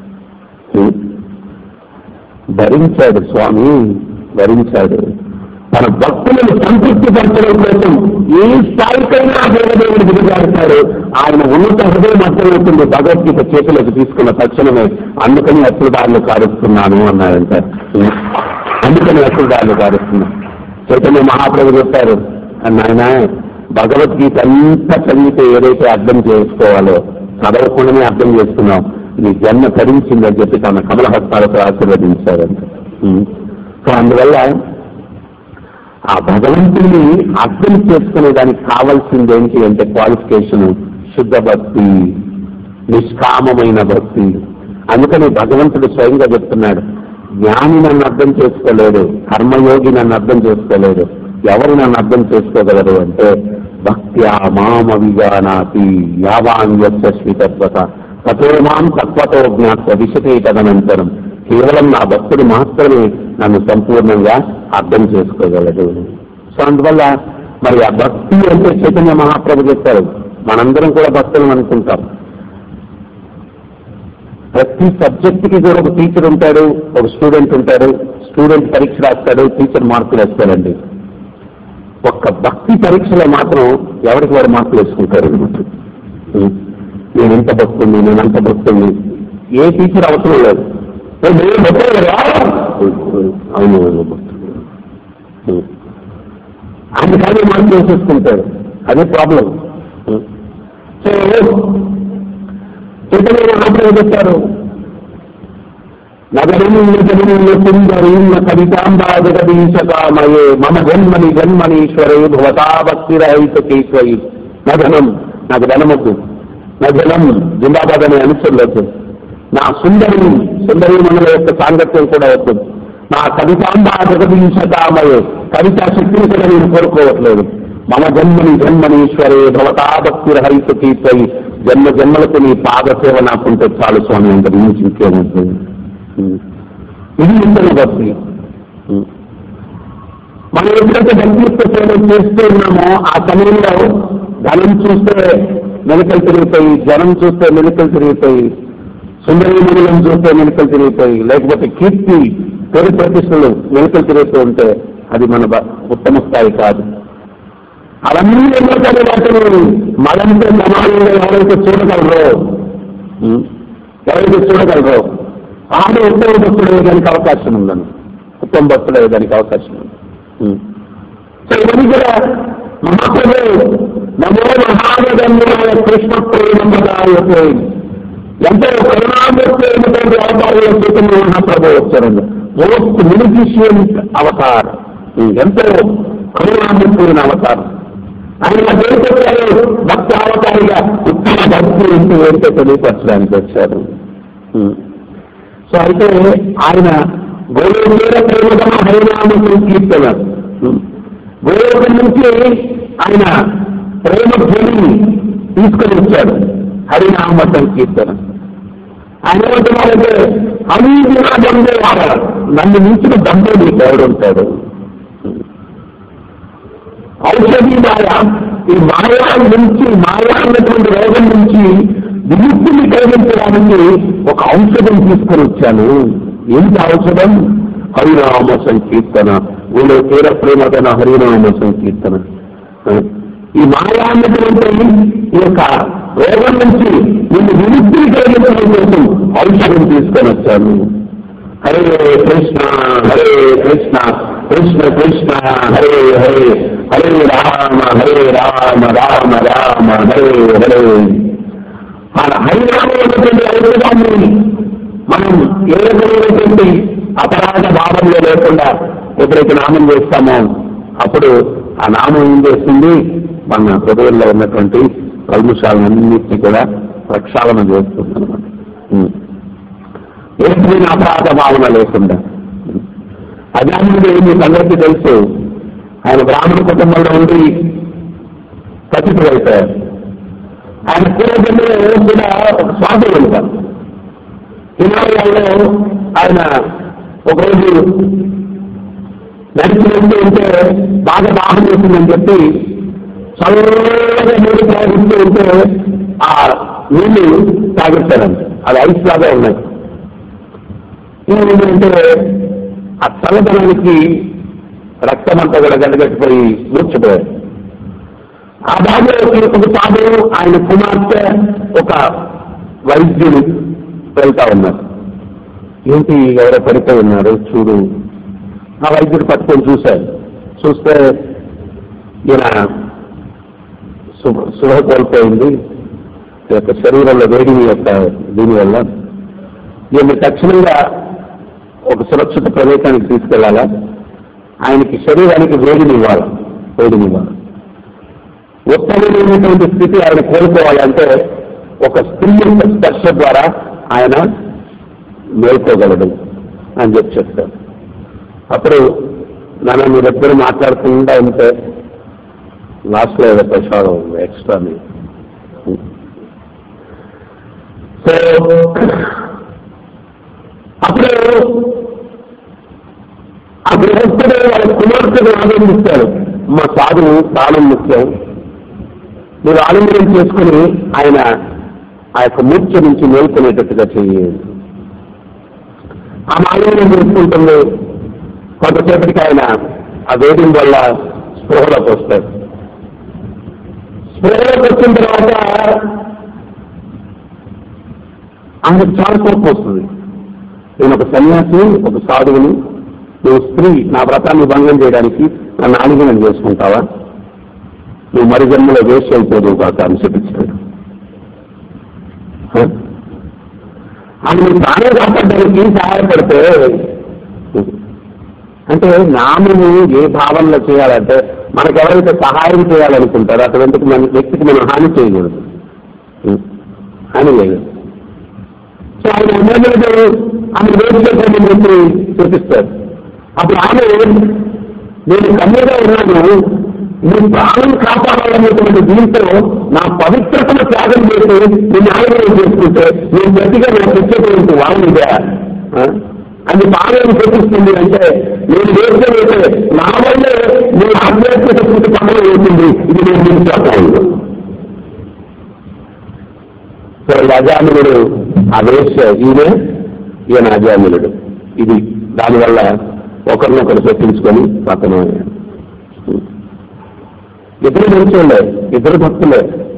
ధరించాడు స్వామి, ధరించాడు. తన భక్తులను సంతృప్తి పరచడం కోసం ఏ స్థాయికైనా దేవదేవుడు దిగజారుతాడు. ఆయన ఉన్నత హృదయం అర్థమవుతుంది భగవద్గీత చేతులకు తీసుకున్న తక్షణమే. అందుకని అశ్రుదారులు కారుస్తున్నాను అన్నాడంట. అందుకని అశ్రుదారులు కారుస్తున్నా. చైతన్య మహాప్రభు చెప్పారు, నాయన భగవద్గీత అంతా చదివితే ఏదైతే అర్థం చేసుకోవాలో చదవకుండానే అర్థం చేసుకున్నాం. నీ జన్మ తరించిందని చెప్పి తన కమల హస్తాలతో ఆశీర్వదించారంట. సో అందువల్ల ఆ భగవంతుని అర్థం చేసుకునే దానికి కావాల్సింది ఏంటి అంటే క్వాలిఫికేషన్ శుద్ధ భక్తి, నిష్కామమైన భక్తి. అందుకని భగవంతుడు స్వయంగా చెప్తున్నాడు, జ్ఞాని నన్ను అర్థం చేసుకోలేడు, కర్మయోగి నన్ను అర్థం చేసుకోలేడు. ఎవరు నన్ను అర్థం చేసుకోగలరు అంటే భక్త్యా మామ విజానాతి యావాన్యస్మితత్వత తతోమాం తత్వతో జ్ఞాత్వ విశతే తదనంతరం. కేవలం నా భక్తుడు మాత్రమే నన్ను సంపూర్ణంగా అర్థం చేసుకోగలడు. సో అందువల్ల మరి ఆ భక్తి అంటే చైతన్య మహాప్రభు చెప్పారు, మనందరం కూడా భక్తులను అనుకుంటాం. ప్రతి సబ్జెక్ట్కి కూడా ఒక టీచర్ ఉంటాడు, ఒక స్టూడెంట్ ఉంటాడు. స్టూడెంట్ పరీక్ష రాస్తాడు, టీచర్ మార్కులు వేస్తాడండి. ఒక్క భక్తి పరీక్షలో మాత్రం ఎవరికి వాడు మార్కులు వేసుకుంటారు. నేను ఇంత భక్తుంది, నేను అంత భక్తుంది. ఏ టీచర్ అవసరం లేదు. అవును అందుకని మార్కులు వేసేసుకుంటాడు. అదే ప్రాబ్లం. సో చైతన్య మహాప్రభు చెప్పారు, కవితాంబా జగదీశకామయే మమ జన్మని జన్మనీశ్వరే భవతా భక్తిరహితకేశ్వరి. నధనం, నాకు ధనమొద్దు. నధనం జిందాబాద్ అనే అనుసరులకు. నా సుందరి మండల యొక్క సాంగత్యం కూడా వద్దు. నా కవితాంబా జగదీశకామయే, కవితా శక్తిని కూడా నేను కోరుకోవట్లేదు. మమ జన్మనీశ్వరే భవతా భక్తిరహితకేశ్వరి. జన్మ జన్మలకు నీ పాదసేవ నాకుంటే చాలు స్వామి, అంత నుంచి ఇంకేమవుతుంది. ఇది ఇంతనే భక్తి. మనం ఎప్పుడైతే భక్తియుక్త సేవ చేస్తూ ఉన్నామో ఆ సమయంలో ధనం చూస్తే మెలికలు తిరిగిపోయి, జనం చూస్తే మెలికలు తిరిగిపోయి, సుందరీమణులను చూస్తే మెలికలు తిరిగిపోయి, లేకపోతే కీర్తి పేరు ప్రతిష్టలు మెలికలు తిరుగుతూ ఉంటే అది మన ఉత్తమ స్థాయి కాదు. అవన్నీ ఎందుకంటే వాటిని మనంటే సమానంగా ఎవరైతే చూడగలరో ఆమె ఉత్తమ భక్తుడు అయ్యేదానికి అవకాశం ఉందని, ఉత్తమ భక్తుడు అయ్యేదానికి అవకాశం ఉంది. సో ఇవన్నీ కూడా మహాప్రభు నమో మహానగమ్యాయ కృష్ణ ప్రేమదాయతే, ఎంతో కరుణామూర్తి అయినటువంటి అవతారంలో చైతన్య మహాప్రభు వచ్చారండి. మోస్ట్ మ్యూజిషియన్స్ అవతార్, ఎంతో కరుణామూర్తి అయిన అవతారం. ఆయన దేశంలో భక్త అవతారం ఉత్తమ భక్తి ఇంటి ఏంటో తెలియపరచడానికి వచ్చారు. సో అయితే ఆయన గోలోకేర ప్రేమగా హరినామ సంకీర్తన, గోలోకం నుంచి ఆయన ప్రేమ ధ్వనిని తీసుకొని వచ్చాడు హరినామ సంకీర్తన. ఆయన ఏమంటున్నారంటే అమీదిన దండే నన్ను మించిన దండే నీకు ఎవడుంటాడు. ఔషధి మాయ, ఈ మాయా నుంచి మాయా అన్నటువంటి రోగం నుంచి విముక్తిని కలిగించడానికి ఒక ఔషధం తీసుకొని వచ్చాను. ఏంటి ఔషధం? హరినామ సంకీర్తన. వీళ్ళు తీర ప్రేమతన హరినామ సంకీర్తన. ఈ మాయా అన్నటువంటి ఈ యొక్క రోగం నుంచి నిన్ను విముక్తిని కలిగించడం కోసం ఔషధం తీసుకొని వచ్చాను. హరే కృష్ణ హరే కృష్ణ కృష్ణ కృష్ణ హరే హరే హరే రామ రామ రామ హరే హరే. మన హరినామం అనేటువంటి ఔషధాన్ని మనం ఏ రకమైనటువంటి అపరాధ భావంలో లేకుండా ఎప్పుడైతే నామం చేస్తామో అప్పుడు ఆ నామం ఏం చేస్తుంది, మన హృదయంలో ఉన్నటువంటి కల్ముషాలన్నింటినీ కూడా ప్రక్షాళన చేస్తుంది అనమాట. ఏదైనా అపరాధ భావన లేకుండా. అజానుడు మీకు అందరికీ తెలుసు, ఆయన బ్రాహ్మణ కుటుంబంలో ఉండి పతితులు అయిపోయారు. ఆయన పూర్వజన్మలో కూడా ఒక స్వార్థం ఉంటారు. హిమాలయాల్లో ఆయన ఒకరోజు నడిచి వెళ్తూ ఉంటే బాగా దాహం వేసిందని చెప్పి చల్లగా నీరు తాగిస్తూ ఉంటే ఆ నీళ్లు తాగిస్తారంట. అది ఐస్ లాగా ఉన్నాయి. ఏంటంటే ఆ చల్లదనానికి రక్తమంతా కూడా గడ్డగట్టిపోయి మూర్చిపోయారు. ఆ బాగా ఒక సాధు ఆయన కుమార్తె ఒక వైద్యుడు వెళ్తా ఉన్నారు. ఏంటి ఎవరో పడిపోయి ఉన్నారు చూడు. ఆ వైద్యుడు పట్టుకొని చూశారు. చూస్తే ఈయన శుభ కోల్పోయింది, యొక్క శరీరంలో వేడిని యొక్క దీనివల్ల ఈయన తక్షణంగా ఒక సురక్షిత ప్రదేశానికి తీసుకెళ్లాలా, ఆయనకి శరీరానికి వేడినివ్వాలి. ఉత్తమమైనటువంటి స్థితి ఆయన కోల్పోవాలంటే ఒక స్త్రీ యొక్క స్పర్శ ద్వారా ఆయన మేల్కోగలడు అని చెప్పి చెప్తారు. అప్పుడు నన్ను మీరిద్దరు మాట్లాడకుండా ఉంటే లాస్ట్ లో ఏదో ప్రసాదం ఎక్స్ట్రా. సో అప్పుడు ఆ గృహస్థుడు వాళ్ళ కుమార్తెను ఆనందిస్తారు. మా సాధువు ప్రాణం ముఖ్యం, మీరు ఆనందం చేసుకుని ఆయన ఆ యొక్క మూర్ఛ నుంచి మేల్కొనేటట్టుగా చేయండి. ఆ ఆనందం చేసుకుంటుంది. కొంతసేపటికి ఆయన ఆ వేడిం వల్ల స్పృహలోకి వస్తారు. స్పృహలోకి వచ్చిన తర్వాత ఆయనకు చాలా కోపం వస్తుంది. నేను ఒక సన్యాసిని, ఒక సాధువుని, నువ్వు స్త్రీ, నా వ్రతాన్ని భంగం చేయడానికి నన్ను ఆలింగనం చేసుకుంటావా? నువ్వు మరి జన్మలో వేస్ట్ అయిపోదు కాక అని చెప్పించాడు. ఆయన తానే కాపాడడానికి సహాయపడితే, అంటే నామము ఏ భావనలో చేయాలంటే మనకు ఎవరైతే సహాయం చేయాలనుకుంటారో అటువంటి మన వ్యక్తికి మనం హాని చేయకూడదు, హాని లేదు. సో ఆయన అమ్మేది ఆమె వేరు చేశామని చెప్పి చూపిస్తారు. అప్పుడు ఆమె నేను కన్యగా ఉన్నాను, నీ ప్రాణం కాపాడాలనేటువంటి దీంతో నా పవిత్రతను త్యాగం చేసి నేను ఆనందం చేసుకుంటే నేను గట్టిగా నాకు వచ్చేటువంటి వాళ్ళనిగా అది బాగా చూపిస్తుంది. అంటే నేను వేస్తే నా వల్లే నేను ఆధ్యాత్మిక స్థితి పనులు అవుతుంది. ఇది నేను మీకు చెప్పాను. సో అజామిలుడు ఆ వేశ్య ఈయన అజామిలుడు. ఇది దానివల్ల ఒకరినొకరు చర్చించుకొని పక్కన ఇద్దరు మంచిలే, ఇద్దరు భక్తులే.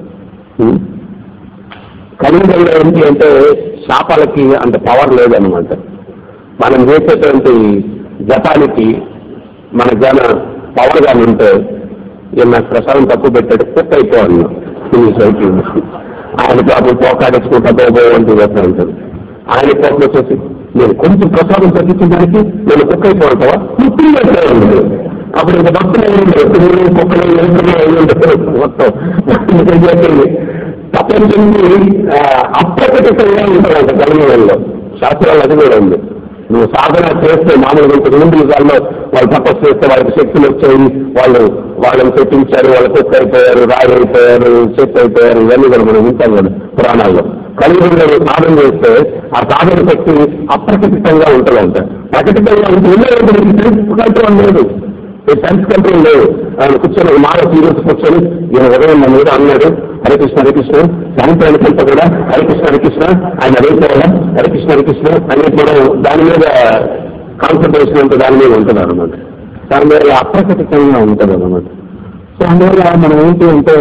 కలియుగంలో ఏంటి అంటే శాపాలకి అంత పవర్ లేదనమాట. మనం చేసేటువంటి జపానికి మన జన పవర్ గాని ఉంటే నాకు ప్రసాదం తక్కువ పెట్టాడు కుక్ అయిపోవాలన్నా సైకిల్ ఆయన పాపం పోకాడేసుకుంటా పోబోంటి ఉంటుంది. ఆయన కోపం వచ్చేసి నేను కొంచెం ప్రసాదం తగ్గించిన దానికి నేను కుక్ అయిపోతావా కుక్కి అయిపోయింది. అప్పుడు ఇంక భక్తులు కుక్కలు మొత్తం అతనికి అప్రకటితంగా ఉంటారంట కలియుగంలో. శాస్త్రాలు అది కూడా ఉంది. నువ్వు సాధన చేస్తే మామూలుగా ఇంతకు ముందు యుగాల్లో వాళ్ళు తపస్సు చేస్తే వాళ్ళకి శక్తులు వచ్చాయి, వాళ్ళని చెప్పించారు, వాళ్ళు కుక్క అయిపోయారు, రాయి అయిపోయారు, చెట్టు అయిపోయారు, ఇవన్నీ కూడా మనం వింటాం కదా పురాణాల్లో. కలియుగంలో సాధన చేస్తే ఆ సాధన శక్తి అప్రకటితంగా ఉంటుందంట. ప్రకటితంగా ఉంటుంది, కంట్రోల్ లేదు, సెన్స్ కంట్రోల్ లేదు. ఆయన కూర్చొని మాట సీరియస్ కూర్చొని ఈయన ఉదయం మన మీద అన్నాడు హరికృష్ణ హరికృష్ణ, సాయంత్రానికంతా కూడా హరికృష్ణ హరికృష్ణ, ఆయన అదేపోవడం హరికృష్ణ హరికృష్ణ అనేది మనం దాని మీద కాన్సన్ట్రేషన్ అంటే దాని మీద ఉంటుంది అనమాట. దాని మీద అప్రకటితంగా ఉంటుంది అనమాట. సో అందువల్ల మనం ఏంటి అంటే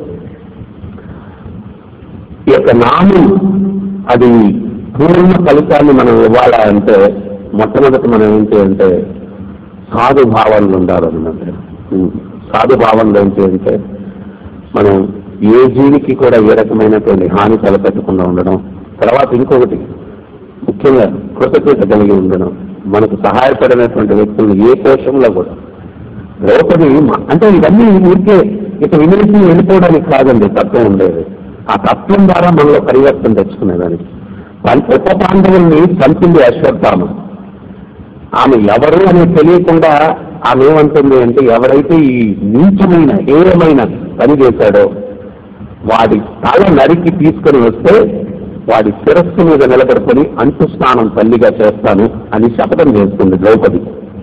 ఈ యొక్క నామం అది పూర్ణ ఫలితాన్ని మనం ఇవ్వాలా అంటే మొట్టమొదటి మనం ఏంటి అంటే సాధు భావాలు ఉండాలన్నమాట. సాధు భావంలో ఏంటి అంటే మనం ఏ జీవికి కూడా ఏ రకమైనటువంటి హాని తలపెట్టకుండా ఉండడం. తర్వాత ఇంకొకటి ముఖ్యంగా కృతజ్ఞత కలిగి ఉండడం. మనకు సహాయపడినటువంటి వ్యక్తులు ఏ కోశంలో కూడా ద్రౌపది అంటే ఇవన్నీ ఊరికే ఇక వినేసి వెళ్ళిపోవడానికి కాదండి తత్వం ఉండేది. ఆ తత్వం ద్వారా మనలో పరివర్తన తెచ్చుకునేదానికి. ఉప పాండవుల్ని చంపింది అశ్వత్థామ. ఆమె ఎవరు అని తెలియకుండా ఆమె ఏమంటుంది అంటే ఎవరైతే ఈ నీచమైన హేయమైన పని చేశాడో వాడి తల నరికి తీసుకొని వస్తే వాడి శిరస్సు మీద నిలబడుకొని అంటు స్నానం తల్లిగా చేస్తాను అని శపథం చేస్తుంది ద్రౌపది.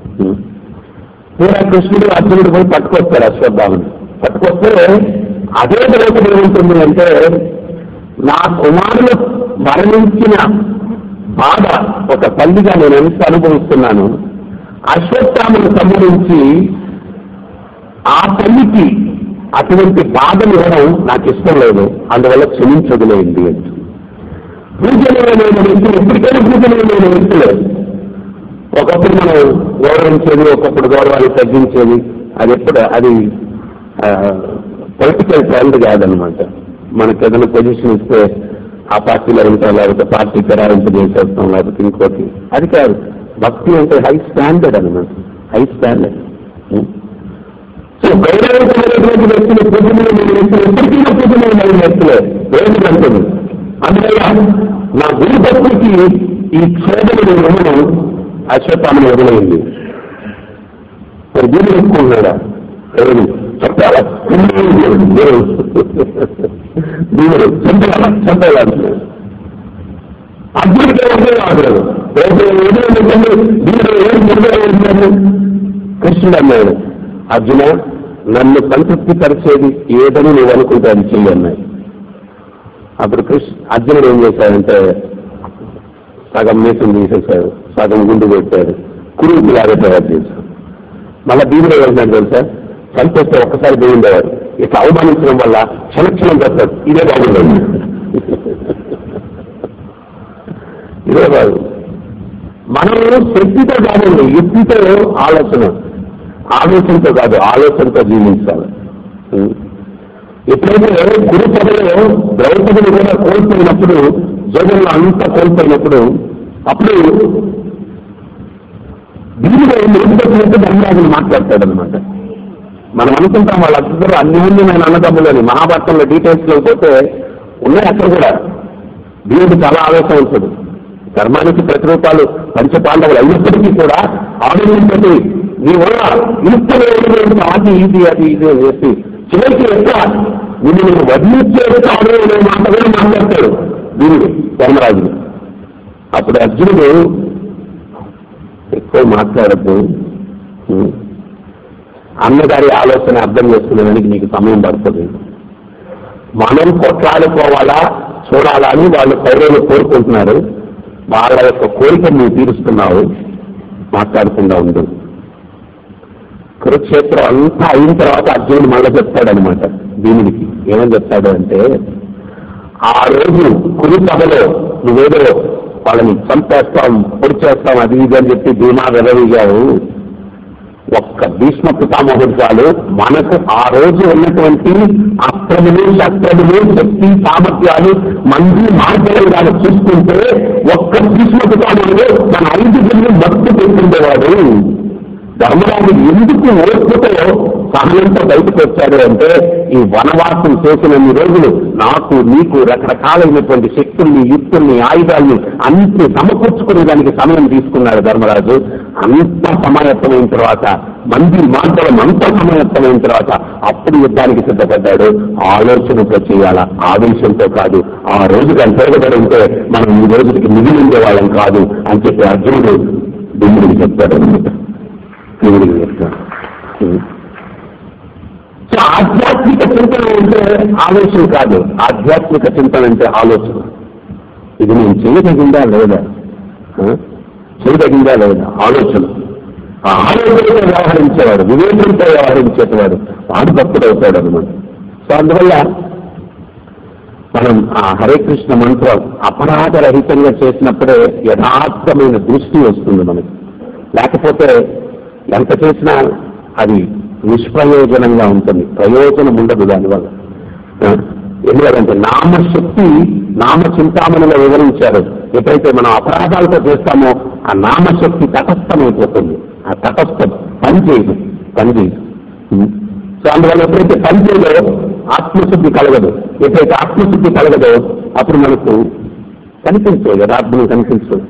కృష్ణుడు అర్జునుడు పోయి పట్టుకొస్తాడు అశ్వత్థామని. పట్టుకొస్తే అదే ద్రౌపది ఏముంటుంది అంటే నా కుమారులు మరణించిన బాధ ఒక తల్లిగా నేను ఎంత అనుభవిస్తున్నాను, అశ్వత్థామను సంబంధించి ఆ తల్లికి అటువంటి బాధలు ఇవ్వడం నాకు ఇష్టం లేదు, అందువల్ల క్షమించదులేండి అంటూ. పూజనీయమైన వ్యక్తులు ఎప్పటికైనా పూజనీయమైన వ్యక్తులే. ఒకప్పుడు మనం గౌరవించేది, ఒకప్పుడు గౌరవాన్ని తగ్గించేది, అది పొలిటికల్ ట్రెండ్ కాదనమాట. మనకు ఏదైనా పొజిషన్ ఇస్తే ఆ పార్టీలో ఉంటాం, లేకపోతే పార్టీ ఫిరాయింపు చేసేస్తాం, లేకపోతే ఇంకోటి. అది కాదు. భక్తి అంటే హై స్టాండర్డ్ అనమాట, హై స్టాండర్డ్. సో గౌరవించలేటువంటి వ్యక్తులు పూజనీయమైన వ్యక్తులు ఎప్పటికైనా పూజనీయమైన వ్యక్తులే ఏంటంటుంది. అందువల్ల నా గురు భక్తికి ఈ క్షేత్రం ఇవ్వడం అశ్వత్థామని వదిలేయండి. మరి దీన్ని వేసుకుంటున్నాడా ఎవరు చెప్పాలా? దీవుడు చంపేలా అర్జునుడికి ఎవరికే ఆడలేదు. దీవుడు ఏం ముందు కృష్ణుడు అన్నాడు, అర్జున నన్ను సంతృప్తి పరిచేది ఏదని నువ్వు అనుకుంటే అది చెయ్యి అన్నాయి. అప్పుడు అర్జునుడు ఏం చేశాడంటే సగం మీసం తీసేశాడు, సగం గుండు పెట్టాడు, కురుకు లాగా తయారు చేశాడు. మళ్ళా దీవుడు ఏమంటాడు తెలుసా, చనిపోతే ఒక్కసారి దేవుండేవాడు, ఇట్లా అవమానించడం వల్ల క్షణక్షణం చేస్తాడు. ఇదే బాగుండదు, ఇదే బాగు. మనం శక్తితో కాదండి, యుక్తితో ఆలోచనతో కాదు, ఆలోచనతో జీవించాలి. ఎప్పుడైతే గురు సభలో ద్రౌపదిని కూడా కోల్పోయినప్పుడు, జగన్లో అంతా కోల్పోయినప్పుడు, అప్పుడు దీనిలో నిరుపచ్చినట్టు ధన్యవాదాలు మాట్లాడతాడనమాట. మనం అనుకుంటాం వాళ్ళందరూ అన్యోన్యమైన అన్నదమ్ములని. మహాభారతంలో డీటెయిల్స్ లో పోతే ఉన్నాయి అక్కడ కూడా. దేవుడు చాలా ఆవేశవంతుడు, ధర్మానికి ప్రతిరూపాలు పంచపాండవులు అయినప్పటికీ కూడా ఆవేశించండి నీ వల్ల ఇంత అది ఇది అది ఇది అని చెప్పి చివరికి ఎట్లా నేను వర్ణించేస్తాను అనే మాట కూడా మాట్లాడతాడు దీనికి ధర్మరాజుని. అప్పుడు అర్జునుడు ఎక్కువ మాట్లాడద్దు, అన్నగారి ఆలోచన అర్థం చేసుకునేదానికి నీకు సమయం పడుతుంది. మనం కొట్లాడుకోవాలా చూడాలా అని వాళ్ళు కౌరవులు కోరుకుంటున్నారు, వాళ్ళ యొక్క కోరికను నువ్వు తీరుస్తున్నావు, మాట్లాడకుండా ఉండు. కురుక్షేత్రం అంతా అయిన తర్వాత అర్జునుడు మళ్ళీ చెప్తాడనమాట దీనికి. ఏమని చెప్తాడు అంటే, ఆ రోజు కురు సభలో నువ్వేదో వాళ్ళని చంపేస్తాం, పొడి చేస్తాం, అది ఇది అని చెప్పి ధీమా వెలవిగావు. ఒక్క భీష్మ పితామహుడు చాలు మనకు ఆ రోజు ఉన్నటువంటి అస్త్రములు, శస్త్రములు, శక్తి, సామర్థ్యాలు, మంది మార్గాలు చూసుకుంటే ఒక్క భీష్మ పితామహుడు మన 5 భక్తి పెట్టుకుండేవాడు. ధర్మరాజు ఎందుకు ఓర్పుతో సహనంతో బయటకు వచ్చాడు అంటే, ఈ వనవాసం చేసినన్ని రోజులు నాకు నీకు రకరకాలైనటువంటి శక్తుల్ని, యుక్తుల్ని, ఆయుధాల్ని అన్ని సమకూర్చుకునే దానికి సమయం తీసుకున్నాడు ధర్మరాజు. అంత సమాయత్తమైన తర్వాత, మంది మాటలం అంత సమాయత్తమైన తర్వాత అప్పుడు యుద్ధానికి సిద్ధపడ్డాడు. ఆలోచనతో చేయాలా, ఆవేశంతో కాదు. ఆ రోజు కానీ తిరగబడి ఉంటే మనం ఈ రోజుకి మిగిలి ఉండేవాళ్ళం కాదు అని చెప్పి అర్జునుడు దేవుడికి చెప్తాడు అనమాట. దేవుడికి చెప్తాడు. సో ఆధ్యాత్మిక చింతన అంటే ఆలోచన కాదు, ఆధ్యాత్మిక చింతన అంటే ఆలోచన. ఇది నేను చేయదగిందా లేదా, చేయదగిందా లేదా ఆలోచన. ఆ ఆలోచనతో వ్యవహరించేవాడు, వివేకంతో వ్యవహరించేవాడు వాడు భక్తుడు అవుతాడు అనమాట. సో అందువల్ల మనం ఆ హరే కృష్ణ మంత్రం అపరాధరహితంగా చేసినప్పుడే యథార్థమైన దృష్టి వస్తుంది మనకి. లేకపోతే ఎంత చేసినా అది నిష్ప్రయోజనంగా ఉంటుంది, ప్రయోజనం ఉండదు దానివల్ల. ఎందుకంటే నామశక్తి నామచింతామణిలో వివరించారు. ఎప్పుడైతే మనం అపరాధాలతో చేస్తామో ఆ నామశక్తి తటస్థమైపోతుంది. ఆ తటస్థం పనిచేయదు. సో అందువల్ల ఎప్పుడైతే పనిచేయదో ఆత్మశుద్ధి కలగదు. ఎప్పుడైతే ఆత్మశుద్ధి కలగదో అప్పుడు మనకు కనిపించదు, యథార్థం కనిపించదు.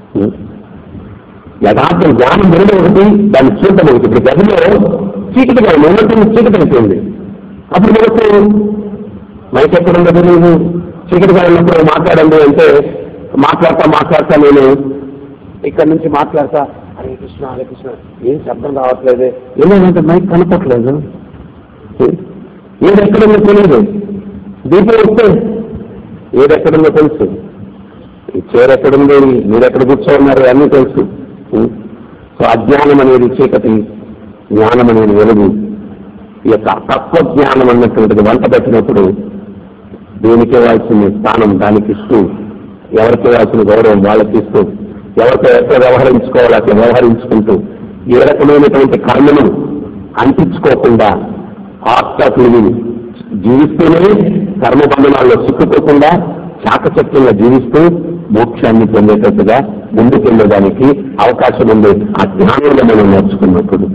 యథార్థం జ్ఞానం వెలుగు ఒకటి, దాన్ని చూడటం ఒకటి. ఇప్పుడు గదిలో చీకటిగా ఉన్నటువంటి చీకటి అయిపోయింది. అప్పుడు మనకు మైక్ ఎక్కడుందో తెలియదు. చీకటిగా ఉన్నప్పుడు మాట్లాడండి అంటే మాట్లాడతా నేను ఇక్కడి నుంచి మాట్లాడతా, హరే కృష్ణ ఏం శబ్దం రావట్లేదు. ఏమైందంటే మైక్ కనపట్లేదు, ఏదెక్కడుందో తెలియదు. దీపం వస్తే ఏదెక్కడుందో తెలుసు, ఈ చీర ఎక్కడుంది, మీరెక్కడ కూర్చోన్నారు అన్నీ తెలుసు. సో అజ్ఞానం అనేది చీకటి, జ్ఞానం అనేది వెలుగు. ఈ యొక్క తత్వజ్ఞానం అన్నటువంటిది వంట పెట్టినప్పుడు దేనికి ఇవ్వాల్సిన స్థానం దానికి ఇస్తూ, ఎవరికి ఇవ్వాల్సిన గౌరవం వాళ్ళకి ఇస్తూ, ఎవరితో ఎక్కడ వ్యవహరించుకోవాలో అట్లా వ్యవహరించుకుంటూ, ఏ రకమైనటువంటి కర్మను అంటించుకోకుండా ఆత్మని జీవిస్తూనే కర్మబంధనాల్లో చిక్కుకోకుండా చాకచక్యంగా జీవిస్తూ మోక్షాన్ని పొందేటట్టుగా ముందుకెళ్ళడానికి అవకాశం ఉంది ఆ జ్ఞానంలో మనం నేర్చుకున్నప్పుడు.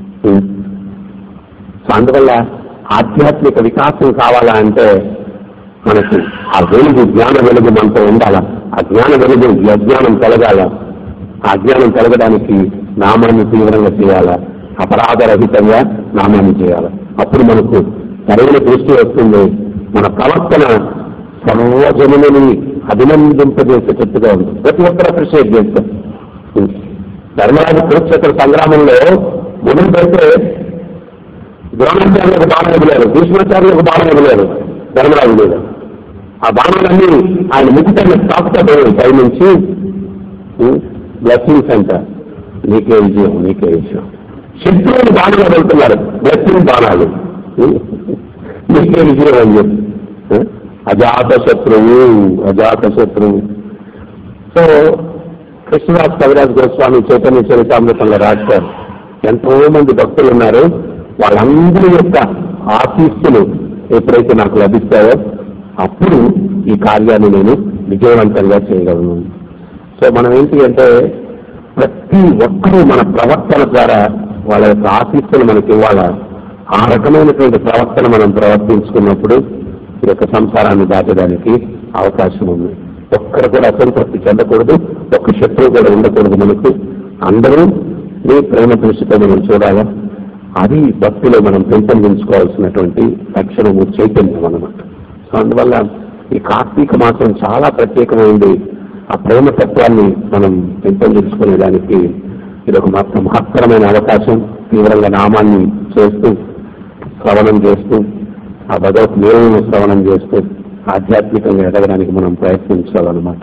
సో అందువల్ల ఆధ్యాత్మిక వికాసం కావాలా అంటే మనకు ఆ వెలుగు, జ్ఞాన వెలుగు మనతో ఉండాలా. ఆ జ్ఞాన వెలుగు, అజ్ఞానం కలగాల. ఆ అజ్ఞానం కలగడానికి నామాన్ని తీవ్రంగా చేయాలా, అపరాధరహితంగా నామాన్ని చేయాలి. అప్పుడు మనకు సరైన దృష్టి వస్తుంది. మన ప్రవర్తన సర్వజనులని అభినందింపజేసేటట్టుగా ఉంది. ప్రతి ఒక్కరు అప్రిషియేట్ చేస్తాం. ధర్మరాజు కురుక్షేత్ర సంగ్రామంలో మొదలు పెడితే ద్రోణాచార్యులకు బాణం వదిలేరు, భీష్మాచార్యులకు బాణం వదిలేరు ధర్మరాజు మీద. ఆ బాణాలన్నీ ఆయన ముఖ్యంగా తాకుతా పోయాయి పై నుంచి. బ్లెస్సింగ్స్ అంట, నీకే విజయం. శత్రువులు బాణాలు వెళ్తున్నారు, బ్లెస్సింగ్ బాణాలు, నీకే విజయం అని చెప్పి. అజాత శత్రువు. సో కృష్ణదాస్ కవిరాజ్ గోస్వామి చైతన్య చరితామృతంలో రాశారు, ఎంతో మంది భక్తులు ఉన్నారు, వాళ్ళందరి యొక్క ఆశీస్సులు ఎప్పుడైతే నాకు లభిస్తాయో అప్పుడు ఈ కార్యాన్ని నేను విజయవంతంగా చేయగలను. సో మనం ఏంటి అంటే ప్రతి ఒక్కరూ మన ప్రవర్తన ద్వారా వాళ్ళ యొక్క ఆశీస్సులు మనకి ఇవ్వాలా. ఆ రకమైనటువంటి ప్రవర్తన మనం ప్రవర్తించుకున్నప్పుడు ఈ యొక్క సంసారాన్ని దాటడానికి అవకాశం ఉంది. ఒక్కరు కూడా అసంతృప్తి చెందకూడదు, ఒక్క శత్రువు కూడా ఉండకూడదు. మనకు అందరూ మీ ప్రేమ దృష్టితో మనం చూడాలా. అది భక్తిలో మనం పెంపొందించుకోవాల్సినటువంటి లక్షణము, చైతన్యం అన్నమాట. సో అందువల్ల ఈ కార్తీక మాసం చాలా ప్రత్యేకమైంది. ఆ ప్రేమ తత్వాన్ని మనం పెంపొందించుకునేదానికి ఇది ఒక మహత్తరమైన అవకాశం. తీవ్రంగా నామాన్ని చేస్తూ, శ్రవణం చేస్తూ, ఆ భగవత్ నీలను శ్రవణం చేస్తూ ఆధ్యాత్మికంగా ఎదగడానికి మనం ప్రయత్నించాలన్నమాట.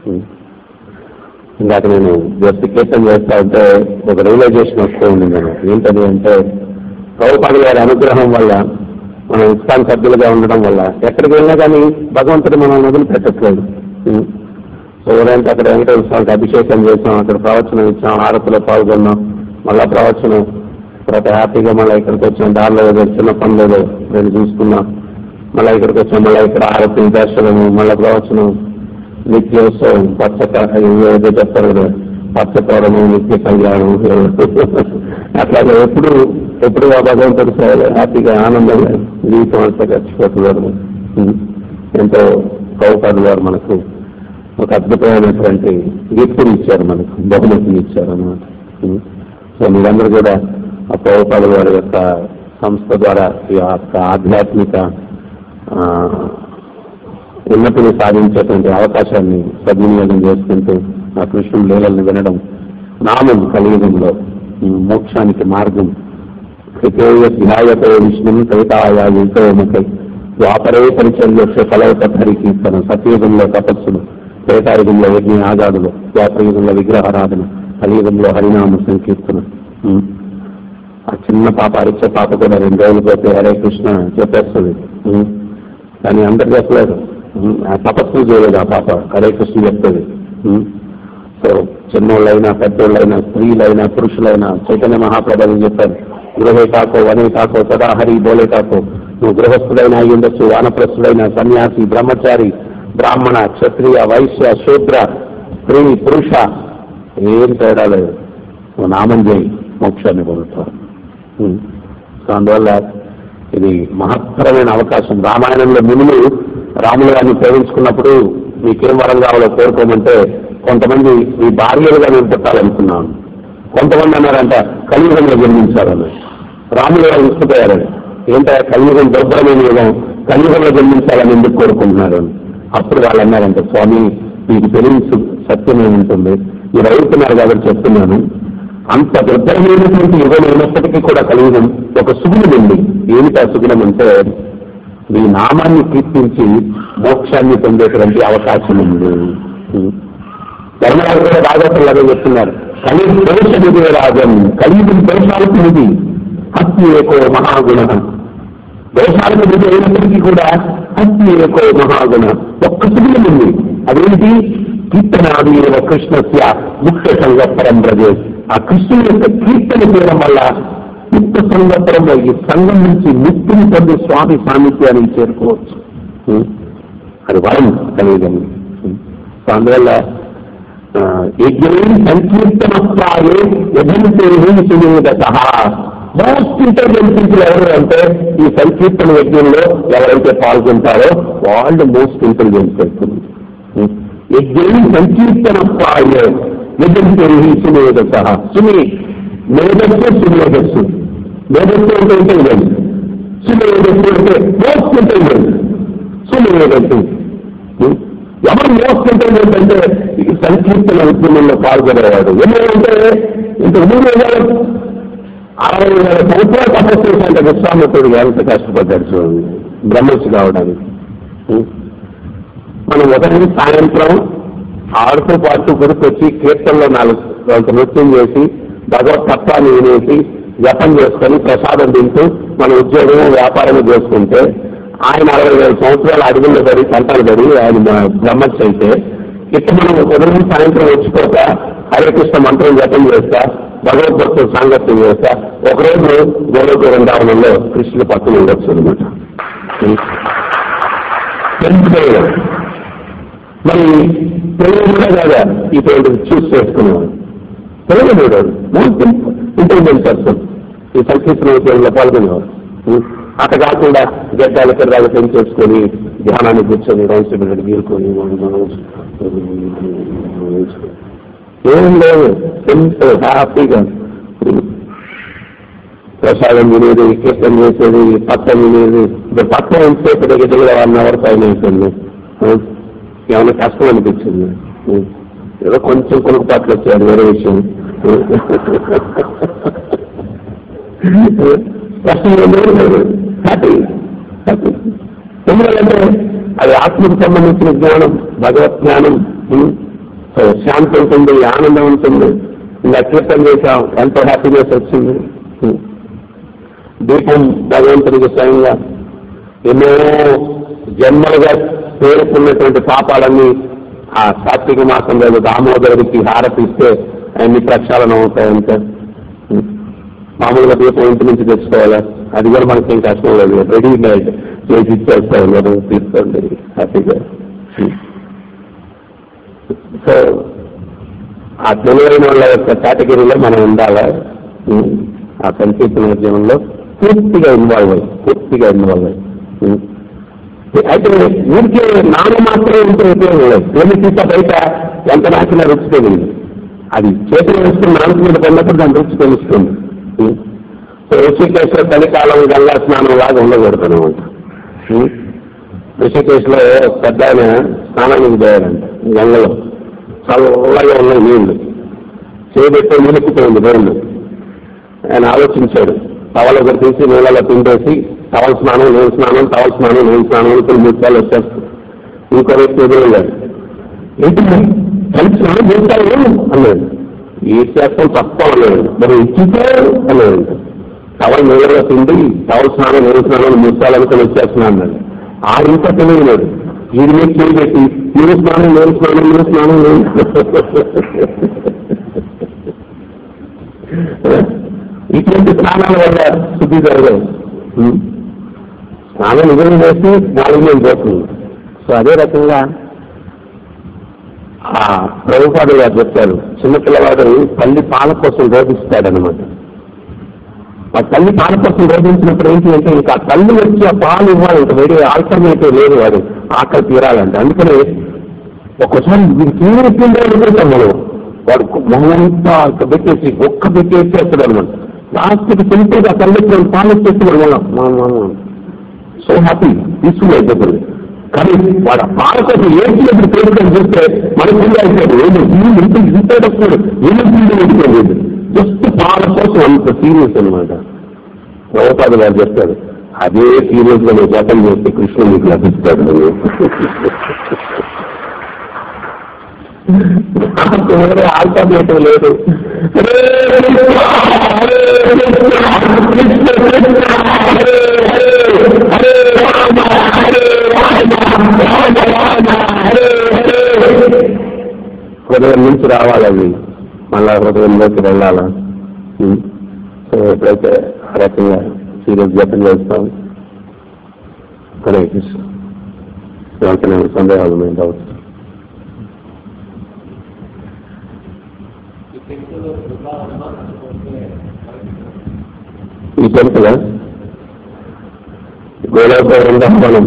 ఇందాక నేను జస్ట్ కీర్తన చేస్తా ఉంటే ఒక రియలైజేషన్ వస్తూ ఉండింది అన్నమాట. ఏంటది అంటే ప్రభుపాద గారి అనుగ్రహం వల్ల, మనం ఇస్కాన్ సభ్యులుగా ఉండడం వల్ల ఎక్కడికి వెళ్ళినా కానీ భగవంతుడు మనం వదిలి పెట్టట్లేదు. ఎవరైతే అక్కడ వెంకటేశ్వర స్వామికి అభిషేకం చేసాం, అక్కడ ప్రవచనం ఇచ్చాం, హారతిలో పాల్గొన్నాం, మళ్ళా ప్రవచనం, తర్వాత హ్యాపీగా మళ్ళీ ఇక్కడికి వచ్చాం. దారిలో ఏదో చిన్న పనులు నేను చూసుకున్నాం, మళ్ళీ ఇక్కడికి వచ్చాం, మళ్ళీ ఇక్కడ హారతి, దర్శనము, మళ్ళీ ప్రవచనం, నిత్యోత్సవం, ఏదో చెప్తారు కదా, పచ్చతోరణం, నిత్య కళ్యాణం, అట్లాగే ఎప్పుడు ఆ భగవంతుడు సేవలు హ్యాపీగా ఆనందంగా జీవితం అంతా గడిచిపోతున్నారు. ఎంతో ప్రభుపాదులు వారు మనకు ఒక అద్భుతమైనటువంటి గిఫ్ట్ని ఇచ్చారు, మనకు బహుమతిని ఇచ్చారు అన్నమాట. సో మీరందరూ కూడా ఆ ప్రభుపాదులు వారి యొక్క సంస్థ ద్వారా ఈ యొక్క ఆధ్యాత్మిక ఉన్నతిని సాధించేటువంటి అవకాశాన్ని సద్వినియోగం చేసుకుంటూ ఆ కృష్ణుని లీలల్ని వినడం, నామం కలియుగంలో మోక్షానికి మార్గం. ధ్యాయతో విష్ణు త్రేతాయుగముఖై ద్వాపరే పరిచర్య ఫలవతరి కీర్తన. సత్యయుగంలో తపస్సులు, త్రేతాయుగంలో యజ్ఞ ఆజాదులు, ద్వాపరయుగంలో విగ్రహారాధన, కలియుగంలో హరినామ సంకీర్తన. ఆ చిన్న పాప అరిచే పాప కూడా 2 రోజులు పోతే హరే కృష్ణ చెప్పేస్తుంది, కానీ అందరు చెప్పలేదు. తపస్సులు చేయలేదు ఆ పాప, హరే కృష్ణ చెప్తుంది. సో చిన్నోళ్ళైనా పెద్దోళ్ళైనా స్త్రీలైనా పురుషులైనా చైతన్య మహాప్రభుని చెప్పారు, గృహేటాకో వనేటాకో సదా హరి బోలేటాకో. నువ్వు గృహస్థుడైనా అయి ఉండొచ్చు, వానప్రస్థుడైనా, సన్యాసి, బ్రహ్మచారి, బ్రాహ్మణ, క్షత్రియ, వైశ్య, శూద్ర, స్త్రీ, పురుష, ఏం తేడా లేదు. నువ్వు నామం చేయి, మోక్షాన్ని పొందుతావు. సో అందువల్ల ఇది మహత్తరమైన అవకాశం. రామాయణంలో మునులు రాములు గారిని ప్రేమించుకున్నప్పుడు మీకేం వరం కావాలో కోరుకోమంటే, కొంతమంది మీ భార్యలుగా నేను పుట్టాలనుకున్నాను, కొంతమంది అన్నారంట కలియుగంలో జన్మించాలని. రాములు గారు ఇష్టపోయారని, ఏంటో కలియుగం దుర్భరమైన యుగం, కలియుగంలో జన్మించాలని ఎందుకు కోరుకుంటున్నారు అని. అప్పుడు వాళ్ళు అన్నారంటే, స్వామి మీకు తెలియని సత్యమే ఉంటుంది, మీరు అడుగుతున్నారు కాబట్టి చెప్తున్నాను. అంత దుర్భరమైనటువంటి యుగం అయినప్పటికీ కూడా కలియుగం ఒక సుగుణం ఉంది. ఏమిటా సుగుణం అంటే, మీ నామాన్ని కీర్తించి మోక్షాన్ని పొందేటువంటి అవకాశం ఉంది. ధర్మరాజు కూడా భాగవతంలాగా చెప్తున్నారు, కలియుగ దోష నిధి రాజం, కలియుగం దోషాలకు నిధి, హత్య ఏకో మహాగుణ. దోషాలకు నిధి అయినప్పటికీ కూడా హత్య ఏకో మహాగుణ, ఒక్క సుగుణం ఉంది. అదేంటి? కీర్తనాది కృష్ణస్య ముక్త సంగపరం ప్రదేశ్. ఆ కృష్ణుని యొక్క కీర్తన చేయడం వల్ల ముక్త సంగపరంలో ఈ సంఘం నుంచి ముక్తిని పొంది స్వామి సాన్నిధ్యాన్ని చేరుకోవచ్చు. అది వరం కలియుగం. అందువల్ల యజ్ఞం సంకీర్తనప్రాయే యజంతే సుమేధత. మోస్ట్ ఇంటెలిజెంట్ పీపుల్ ఎవరు అంటే ఈ సంకీర్తన యజ్ఞంలో ఎవరైతే పాల్గొంటారో వాళ్ళు మోస్ట్ ఇంటెలిజెంట్ అవుతుంది. యజ్ఞం సంకీర్తనప్రాయే యజంతే సుమేధత. మేధస్సు సుమేధస్సు. మేధస్సు అంటే ఇంటెలిజెన్స్, సుమేధస్సు అంటే మోస్ట్ ఇంటెలిజెన్స్. సుమేధస్సు ఎవరు మోస్ట్ ఇంటెలిజెంట్ అంటే ఈ సంకీర్తన ఉద్యమంలో పాల్గొనేవాడు. ఎందుకంటే ఇంత 3,60,000 సంవత్సరాలు తపస్సు చేసేంత విశ్వామిత్రుడు ఎంత కష్టపడ్డాడు చూడండి బ్రహ్మర్షి కావడానికి. మనం ఉదయం సాయంత్రం ఆడుతూ పాడుతూ గుర్తొచ్చి కీర్తనలో 4 రోజులు నృత్యం చేసి భగవతత్వాన్ని వినేసి జపం చేసుకొని ప్రసాదం తింటూ మన ఉద్యోగం వ్యాపారం చేసుకుంటే, ఆయన 60,000 సంవత్సరాల అడుగుల్లో పడి సంతాలు పడి ఆయన బ్రహ్మర్షి అయితే, ఇట్లా మనం ఉదయం సాయంత్రం వచ్చిపోక హరే కృష్ణ మంత్రం జపం చేస్తా, భగవద్భక్తులు సాంగత్యం చేస్తా, ఒకరోజు గోలోక వృందావనంలో కృష్ణుడు పక్కన ఉండొచ్చు అనమాట. మరి తెలుగు కూడా కాదా ఇటువంటి చూస్ చేసుకునేవాడు. తెలుగు చూడాడు మోస్ట్ ఇంటెలిజెంట్ పర్సన్ ఈ సంకీర్తన ఉద్యోగంలో పాల్గొనేవాడు. అట్లా కాకుండా గడ్డాల కిర్రాలు పెంచేసుకొని ధ్యానాన్ని కూర్చొని రౌండ్ గీరుకొని ఏం లేదు, ఎంతో హ్యాపీగా ప్రసాదం వినేది, కీర్తన చేసేది, పత్రం వినేది. ఇప్పుడు పత్రం ఎంతసేపు దగ్గర 1 అవర్ పైన అయిపోయింది. ఏమైనా కష్టం అనిపించింది, ఏదో కొంచెం కొనుక్కు పట్ల వచ్చాడు, వేరే విషయం. కష్టం హ్యాపీ హ్యాపీ. ఎందుకంటే అది ఆత్మకు సంబంధించిన జ్ఞానం, భగవత్ జ్ఞానం. శాంతి ఉంటుంది, ఆనందం ఉంటుంది. ఇంకా కీర్తన చేశాం, ఎంతో హ్యాపీనెస్ వచ్చింది. దీపం భగవంతుడికి స్వయంగా ఎన్నో జన్మలుగా పేరుకున్నటువంటి పాపాలన్నీ ఆ కార్తీక మాసం రోజు దామోదరుడికి హారతిస్తే అన్ని ప్రక్షాళన అవుతాయంటే. మామూలుగా దీపం ఇంటి నుంచి తెచ్చుకోవాలా, అది కూడా మనకేం కష్టం లేదు, రెడీమేడ్ చేసి ఇచ్చేస్తాం కదా, తీసుకోండి హ్యాపీగా. సో ఆ తెలివైన వాళ్ళ యొక్క కేటగిరీలో మనం ఉండాలా. ఆ సంకీర్తనోద్యమంలో పూర్తిగా ఇన్వాల్వ్ అయ్యి అయితే ఊరికే నాన్న మాత్రమే ఉంటే ఉపయోగం లేదు. ఏమి తీసా బయట ఎంత నాకినా రుచి తెలియదు. అది చేతులు వేసుకుని నాలుగు మీద పడినప్పుడు దాని రుచి తెలుస్తుంది. ఋషికేశ్లో చలికాలం గంగా స్నానం లాగా ఉండకూడదు అనమాట. ఋషికేశ్లో పెద్ద ఆయన స్నానానికి పోయారంట. గంగలో చల్లగా ఉన్నాయి నీళ్లు, చేపెట్టే మునికిపోయింది నీళ్లు. ఆయన ఆలోచించాడు, టవల్ ఒకటి తీసి నీళ్ళలో పిండేసి టవల్ స్నానం నేను స్నానం టవల్ స్నానం నేను స్నానం అనుకుని 3 సార్లు వచ్చేస్తాను. ఇంకో రేపు ఎదురయ్యాడు, ఏంటి కలిసి స్నానం చేస్తాను అన్నాడు. ఈ చేస్తాం తప్ప అన్నాడు. మరి ఇచ్చితే అన్నాడు. టవల్ నీళ్ళలో పిండి టవల్ స్నానం నేను స్నానం 3 సార్లు అనుకుని వచ్చేస్తున్నా అన్నాడు. ఆ ఇంకా తెలియలేదు. వీడి మీద చేయబెట్టి నేను స్నానం నేను స్నానం నేను స్నానం నేను ఇటువంటి స్నానాల వల్ల శుద్ధి జరగదు. స్నానం నిజం చేసి నాలుగు మీద పోతుంది. సో అదే రకంగా ఆ ప్రభుపాదులు గారు చెప్పారు, చిన్నపిల్లవాడు తల్లి పాల కోసం రోధిస్తాడనమాట. ఆ తల్లి పాల కోసం రోధించినప్పుడు ఏంటి అంటే ఇంకా తల్లి వచ్చి ఆ పాలు ఇవ్వాలి, ఇంకా వేరే ఆల్టర్నేటివ్ లేదు, వాడు ఆకలి తీరాలంటే. అందుకని ఒక్కసారి తీరిపోయిందే అనుకుంటాం మనం. వాడు మొహంతా పెట్టేసి ఒక్క పెట్టేసి వస్తాడు అనమాట. లాస్ట్కి సింపుల్గా తల్లి పాలు వచ్చేసి మనం సో హ్యాపీ పీస్ఫుల్ అయిపోతుంది. కానీ వాడు పాల కోసం ఏడ్చినప్పుడు పేరుకొని చూస్తే మనకు ముందు అయిపోయాడు. ఇంతేటప్పుడు ఏమి జస్ట్ పాల కోసం అంత సీరియస్ అనమాట. ప్రభుపాదులు గారు చెప్తారు, అదే సీరియస్ గా నువ్వు జపం చేస్తే కృష్ణుడు నీకు లభిస్తాడు. నాకు వేరే ఆల్టర్నేటివ్ లేదు. హృదయం నుంచి రావాలని మళ్ళా హృదయంలోకి వెళ్ళాలా. సో ఎప్పుడైతే ఆ రకంగా సీరియస్ జపం చేస్తాం. హరే కృష్ణ. ఎవరికైనా సందేహాలు మేము డౌట్స్? ఈ జంతుగా గోలోక వృందావనం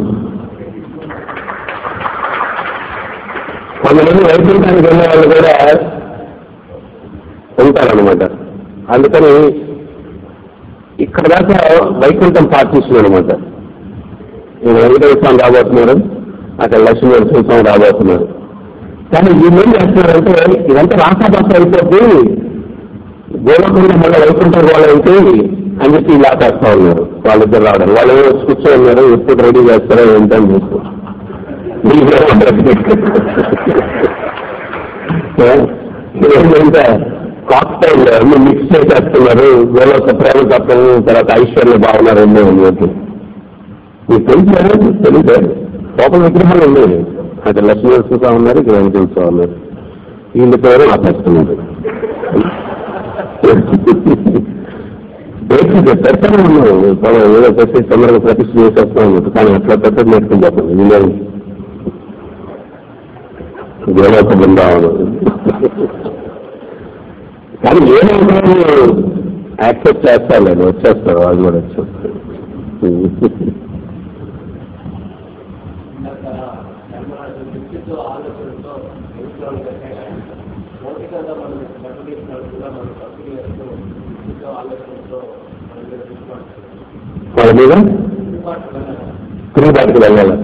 కొంతమంది వైకుంఠానికి వెళ్ళే వాళ్ళు కూడా ఉంటారనమాట. అందుకని ఇక్కడ దాకా వైకుంఠం పాటిస్తున్నాడు అనమాట. ఈయన వెంకటేశ్వర స్వామి రాబోతున్నారు, అక్కడ లక్ష్మీనరసింహ స్వామి రాబోతున్నారు. కానీ వీళ్ళు ఏం చేస్తున్నారంటే ఇదంతా రాసాభాష అయిపోద్ది, గోలోకంలో మళ్ళీ వైకుంఠం పోవాలంటే అని చెప్పి ఇలా చేస్తా ఉన్నారు. వాళ్ళిద్దరు రావడం, వాళ్ళు కూర్చో ఉన్నారు, ఎప్పుడు రెడీ చేస్తారో ఏంటని చూసుకో. ఏంటంటే కాక్టైల్ అన్ని మిక్స్ చేసేస్తున్నారు. గోలోక ప్రేమ తత్వం, తర్వాత ఐశ్వర్య భావన రెండే ఉన్నట్టు మీకు తెలిసి తెలియదు. లోపల విగ్రహాలు ఉన్నాయి, అక్కడ లక్ష్మీనరసింహ ఉన్నారు, ఇక్కడ వెంకటేశ్వర ఉన్నారు. వీళ్ళ పేరు ఆపేస్తున్నారు. పెట్టనే ఉన్నాం, ఏదో పెట్టి తొందరగా ప్రతిష్ఠ చేసేస్తాం. కానీ అట్లా పెట్టడం నేర్చుకుని చెప్పండి. నేను గోలోక బృందావనం కానీ ఏమైనా యాక్సెప్ట్ చేస్తారు, లేదు వచ్చేస్తారు, వాళ్ళు కూడా వచ్చేస్తారు. వాళ్ళ మీద తిరుగుబాటుకు వెళ్ళాలి.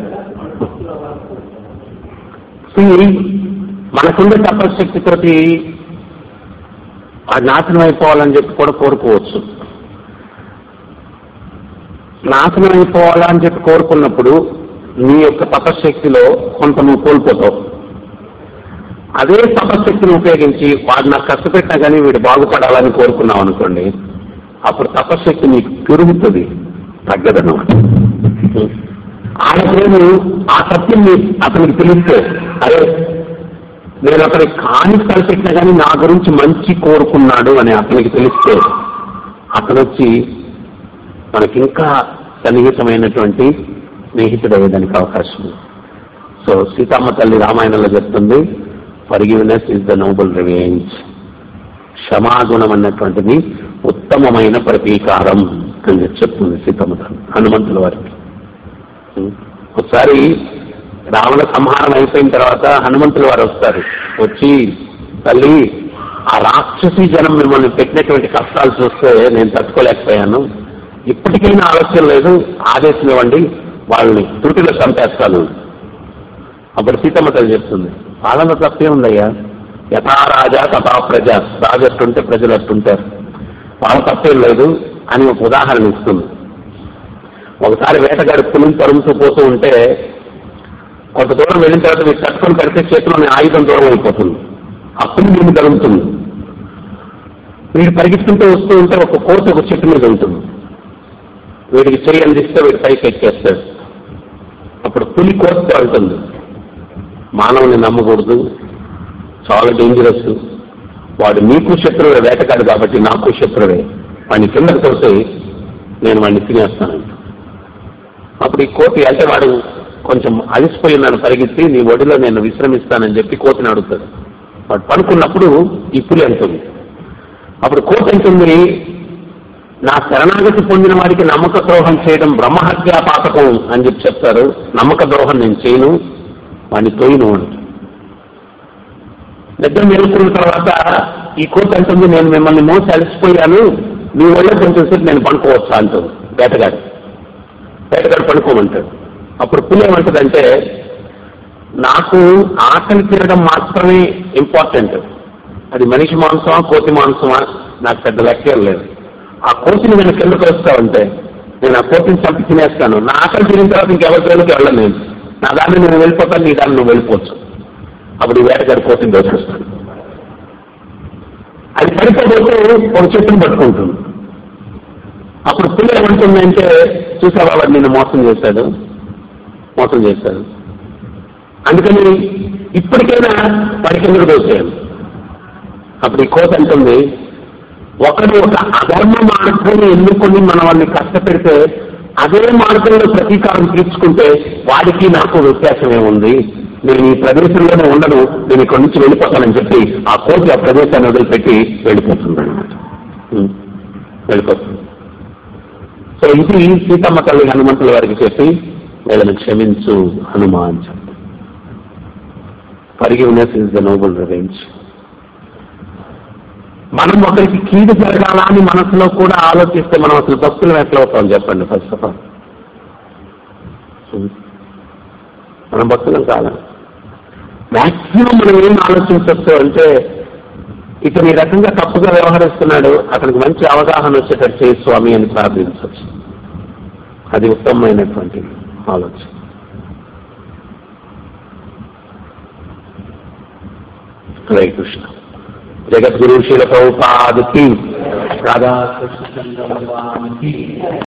మనకుండే తపశక్తితోటి అది నాశనం అయిపోవాలని చెప్పి కూడా కోరుకోవచ్చు. నాశనం అయిపోవాలని చెప్పి కోరుకున్నప్పుడు నీ యొక్క తపశక్తిలో కొంత నువ్వు కోల్పోతావు. అదే తపశక్తిని ఉపయోగించి వాడు నాకు కష్టపెట్టినా కానీ వీడు బాగుపడాలని కోరుకున్నావు అనుకోండి, అప్పుడు తపశక్తి నీకు పెరుగుతుంది, తగ్గదన్నమాట. ఆయనకేమి ఆ సత్యం అతనికి తెలిస్తే, అరే నేను అతనికి కాని తలపెట్టినా కానీ నా గురించి మంచి కోరుకున్నాడు అని అతనికి తెలిస్తే అతను వచ్చి మనకింకా సన్నిహితమైనటువంటి స్నేహితుడయ్యేదానికి అవకాశం. సో సీతమ్మ తల్లి రామాయణంలో చెప్తుంది, forgiveness is the noble revenge. క్షమాగుణం అన్నటువంటిది ఉత్తమమైన ప్రతీకారం అని చెప్తుంది సీతమ్మ హనుమంతుల వారికి. ఒకసారి రావణ సంహారం అయిపోయిన తర్వాత హనుమంతుల వారు వస్తారు. వచ్చి, తల్లి, ఆ రాక్షసి జనం మిమ్మల్ని పెట్టినటువంటి కష్టాలు చూస్తే నేను తట్టుకోలేకపోయాను, ఇప్పటికైనా ఆలోచన లేదు, ఆదేశం ఇవ్వండి, వాళ్ళని త్రుటిలో చంపేస్తాను. అప్పుడు సీతమ్మ తల్లి చెప్తుంది, వాళ్ళలో తప్పే ఉందయ్యా, యథా రాజా తథా ప్రజ, రాజు అట్టుంటే ప్రజలు అట్టుంటారు, వాళ్ళ తప్పేం లేదు అని ఒక ఉదాహరణ ఇస్తుంది. ఒకసారి వేటగాడి పులిని తరుముతూ పోతూ ఉంటే కొంత దూరం వెళ్ళిన తర్వాత మీరు తట్టుకొని పెడితే చేతిలోని ఆయుధం దూరం అయిపోతుంది. ఆ పులి దీన్ని తరుముతుంది. వీడు పరిగెత్తుకుంటూ వస్తూ ఉంటే ఒక కోతి ఒక చెట్టు మీద ఉంటుంది. వీడికి చెయ్యి అందిస్తే వీడి పైకి ఎక్కేస్తాడు. అప్పుడు పులి కోతితో ఉంటుంది, మానవుని నమ్మకూడదు, చాలా డేంజరస్, వాడు నీకు శత్రువే, వేటగాడు కాబట్టి నాకు శత్రువే, వాడిని కిందకు తోసి నేను వాడిని తినేస్తానంట. అప్పుడు ఈ కోతి అంటే వాడు కొంచెం అలిసిపోయి నన్ను పరిగెత్తి నీ ఒడిలో నేను విశ్రమిస్తానని చెప్పి కోతిని అడుగుతాడు. వాడు పడుకున్నప్పుడు ఈ పులి అంటుంది. అప్పుడు కోతి అంటుంది, నా శరణాగతి పొందిన వాడికి నమ్మక ద్రోహం చేయడం బ్రహ్మహత్యా పాతకం అని చెప్పి చెప్తారు, నమ్మక ద్రోహం నేను చేయను, వాడిని తోయిను అంటు. నిద్ర మేలుకున్న తర్వాత ఈ కోతి అంటుంది, నేను మిమ్మల్ని మోసి అలసిపోయాను, మీ వల్ల కొంచెం సేపు నేను పడుకోవచ్చా అంటుంది. వేటగాడు పడుకోమంటాడు. అప్పుడు పులి ఏమంటుందంటే, నాకు ఆకలి తినడం మాత్రమే ఇంపార్టెంట్, అది మనిషి మాంసమా కోతి మాంసమా నాకు పెద్ద లెక్కేం లేదు. ఆ కోతిని నేను కిందకు వస్తావంటే నేను ఆ కోతిని చంపి తినేస్తాను, నా ఆకలి తిరిగిన తర్వాత ఇంకెవరి జోలికి వెళ్ళను, నేను నా దాన్ని నేను వెళ్ళిపోతాను, నీ దాన్ని నువ్వు వెళ్ళిపోవచ్చు. అప్పుడు ఈ వేటగాడి కోతిని దోచేస్తాను. అది పడిపోతే ఒక చెట్టును పట్టుకుంటుంది. అప్పుడు పులి ఏమంటుందంటే, చూసావా వాడు నిన్ను మోసం చేశాడు, అందుకని ఇప్పటికైనా వాడి కిందకు దోచేయాలి. అప్పుడు ఈ కోతి అంటుంది, ఒకడు ఒక అధర్మ మార్గాన్ని ఎన్నుకొని మనం వాడిని కష్టపెడితే అదే మార్గంలో ప్రతీకారం తీర్చుకుంటే వాడికి నాకు వ్యత్యాసం ఏముంది, నేను ఈ ప్రదేశంలోనే ఉండను, నేను ఇక్కడి నుంచి వెళ్ళిపోతానని చెప్పి ఆ కోతి ఆ ప్రదేశాన్ని వదిలిపెట్టి వెళ్ళిపోతుంది అనమాట. వెళ్ళిపోతుంది. సో ఇది సీతమ్మ తల్లి హనుమంతుల వారికి చెప్పి వీళ్ళని క్షమించు హనుమ అని చెప్పి. Forgiveness is the noble revenge. మనం ఒకరికి కీడు జరగాలా అని మనసులో కూడా ఆలోచిస్తే మనం అసలు భక్తులు ఎట్లా అవుతాం చెప్పండి. ఫస్ట్ ఆఫ్ ఆల్ మనం భక్తులం కాదా? మ్యాక్సిమం మనం ఏం ఆలోచించవచ్చు అంటే, ఇతను ఈ రకంగా తప్పుగా వ్యవహరిస్తున్నాడు, అతనికి మంచి అవగాహన వచ్చేటట్టు చేయి స్వామి అని ప్రార్థించవచ్చు. అది ఉత్తమమైనటువంటి ఆలోచన. హరే కృష్ణ. జగద్గురు శ్రీల ప్రభుపాదకి రాధాకృష్ణ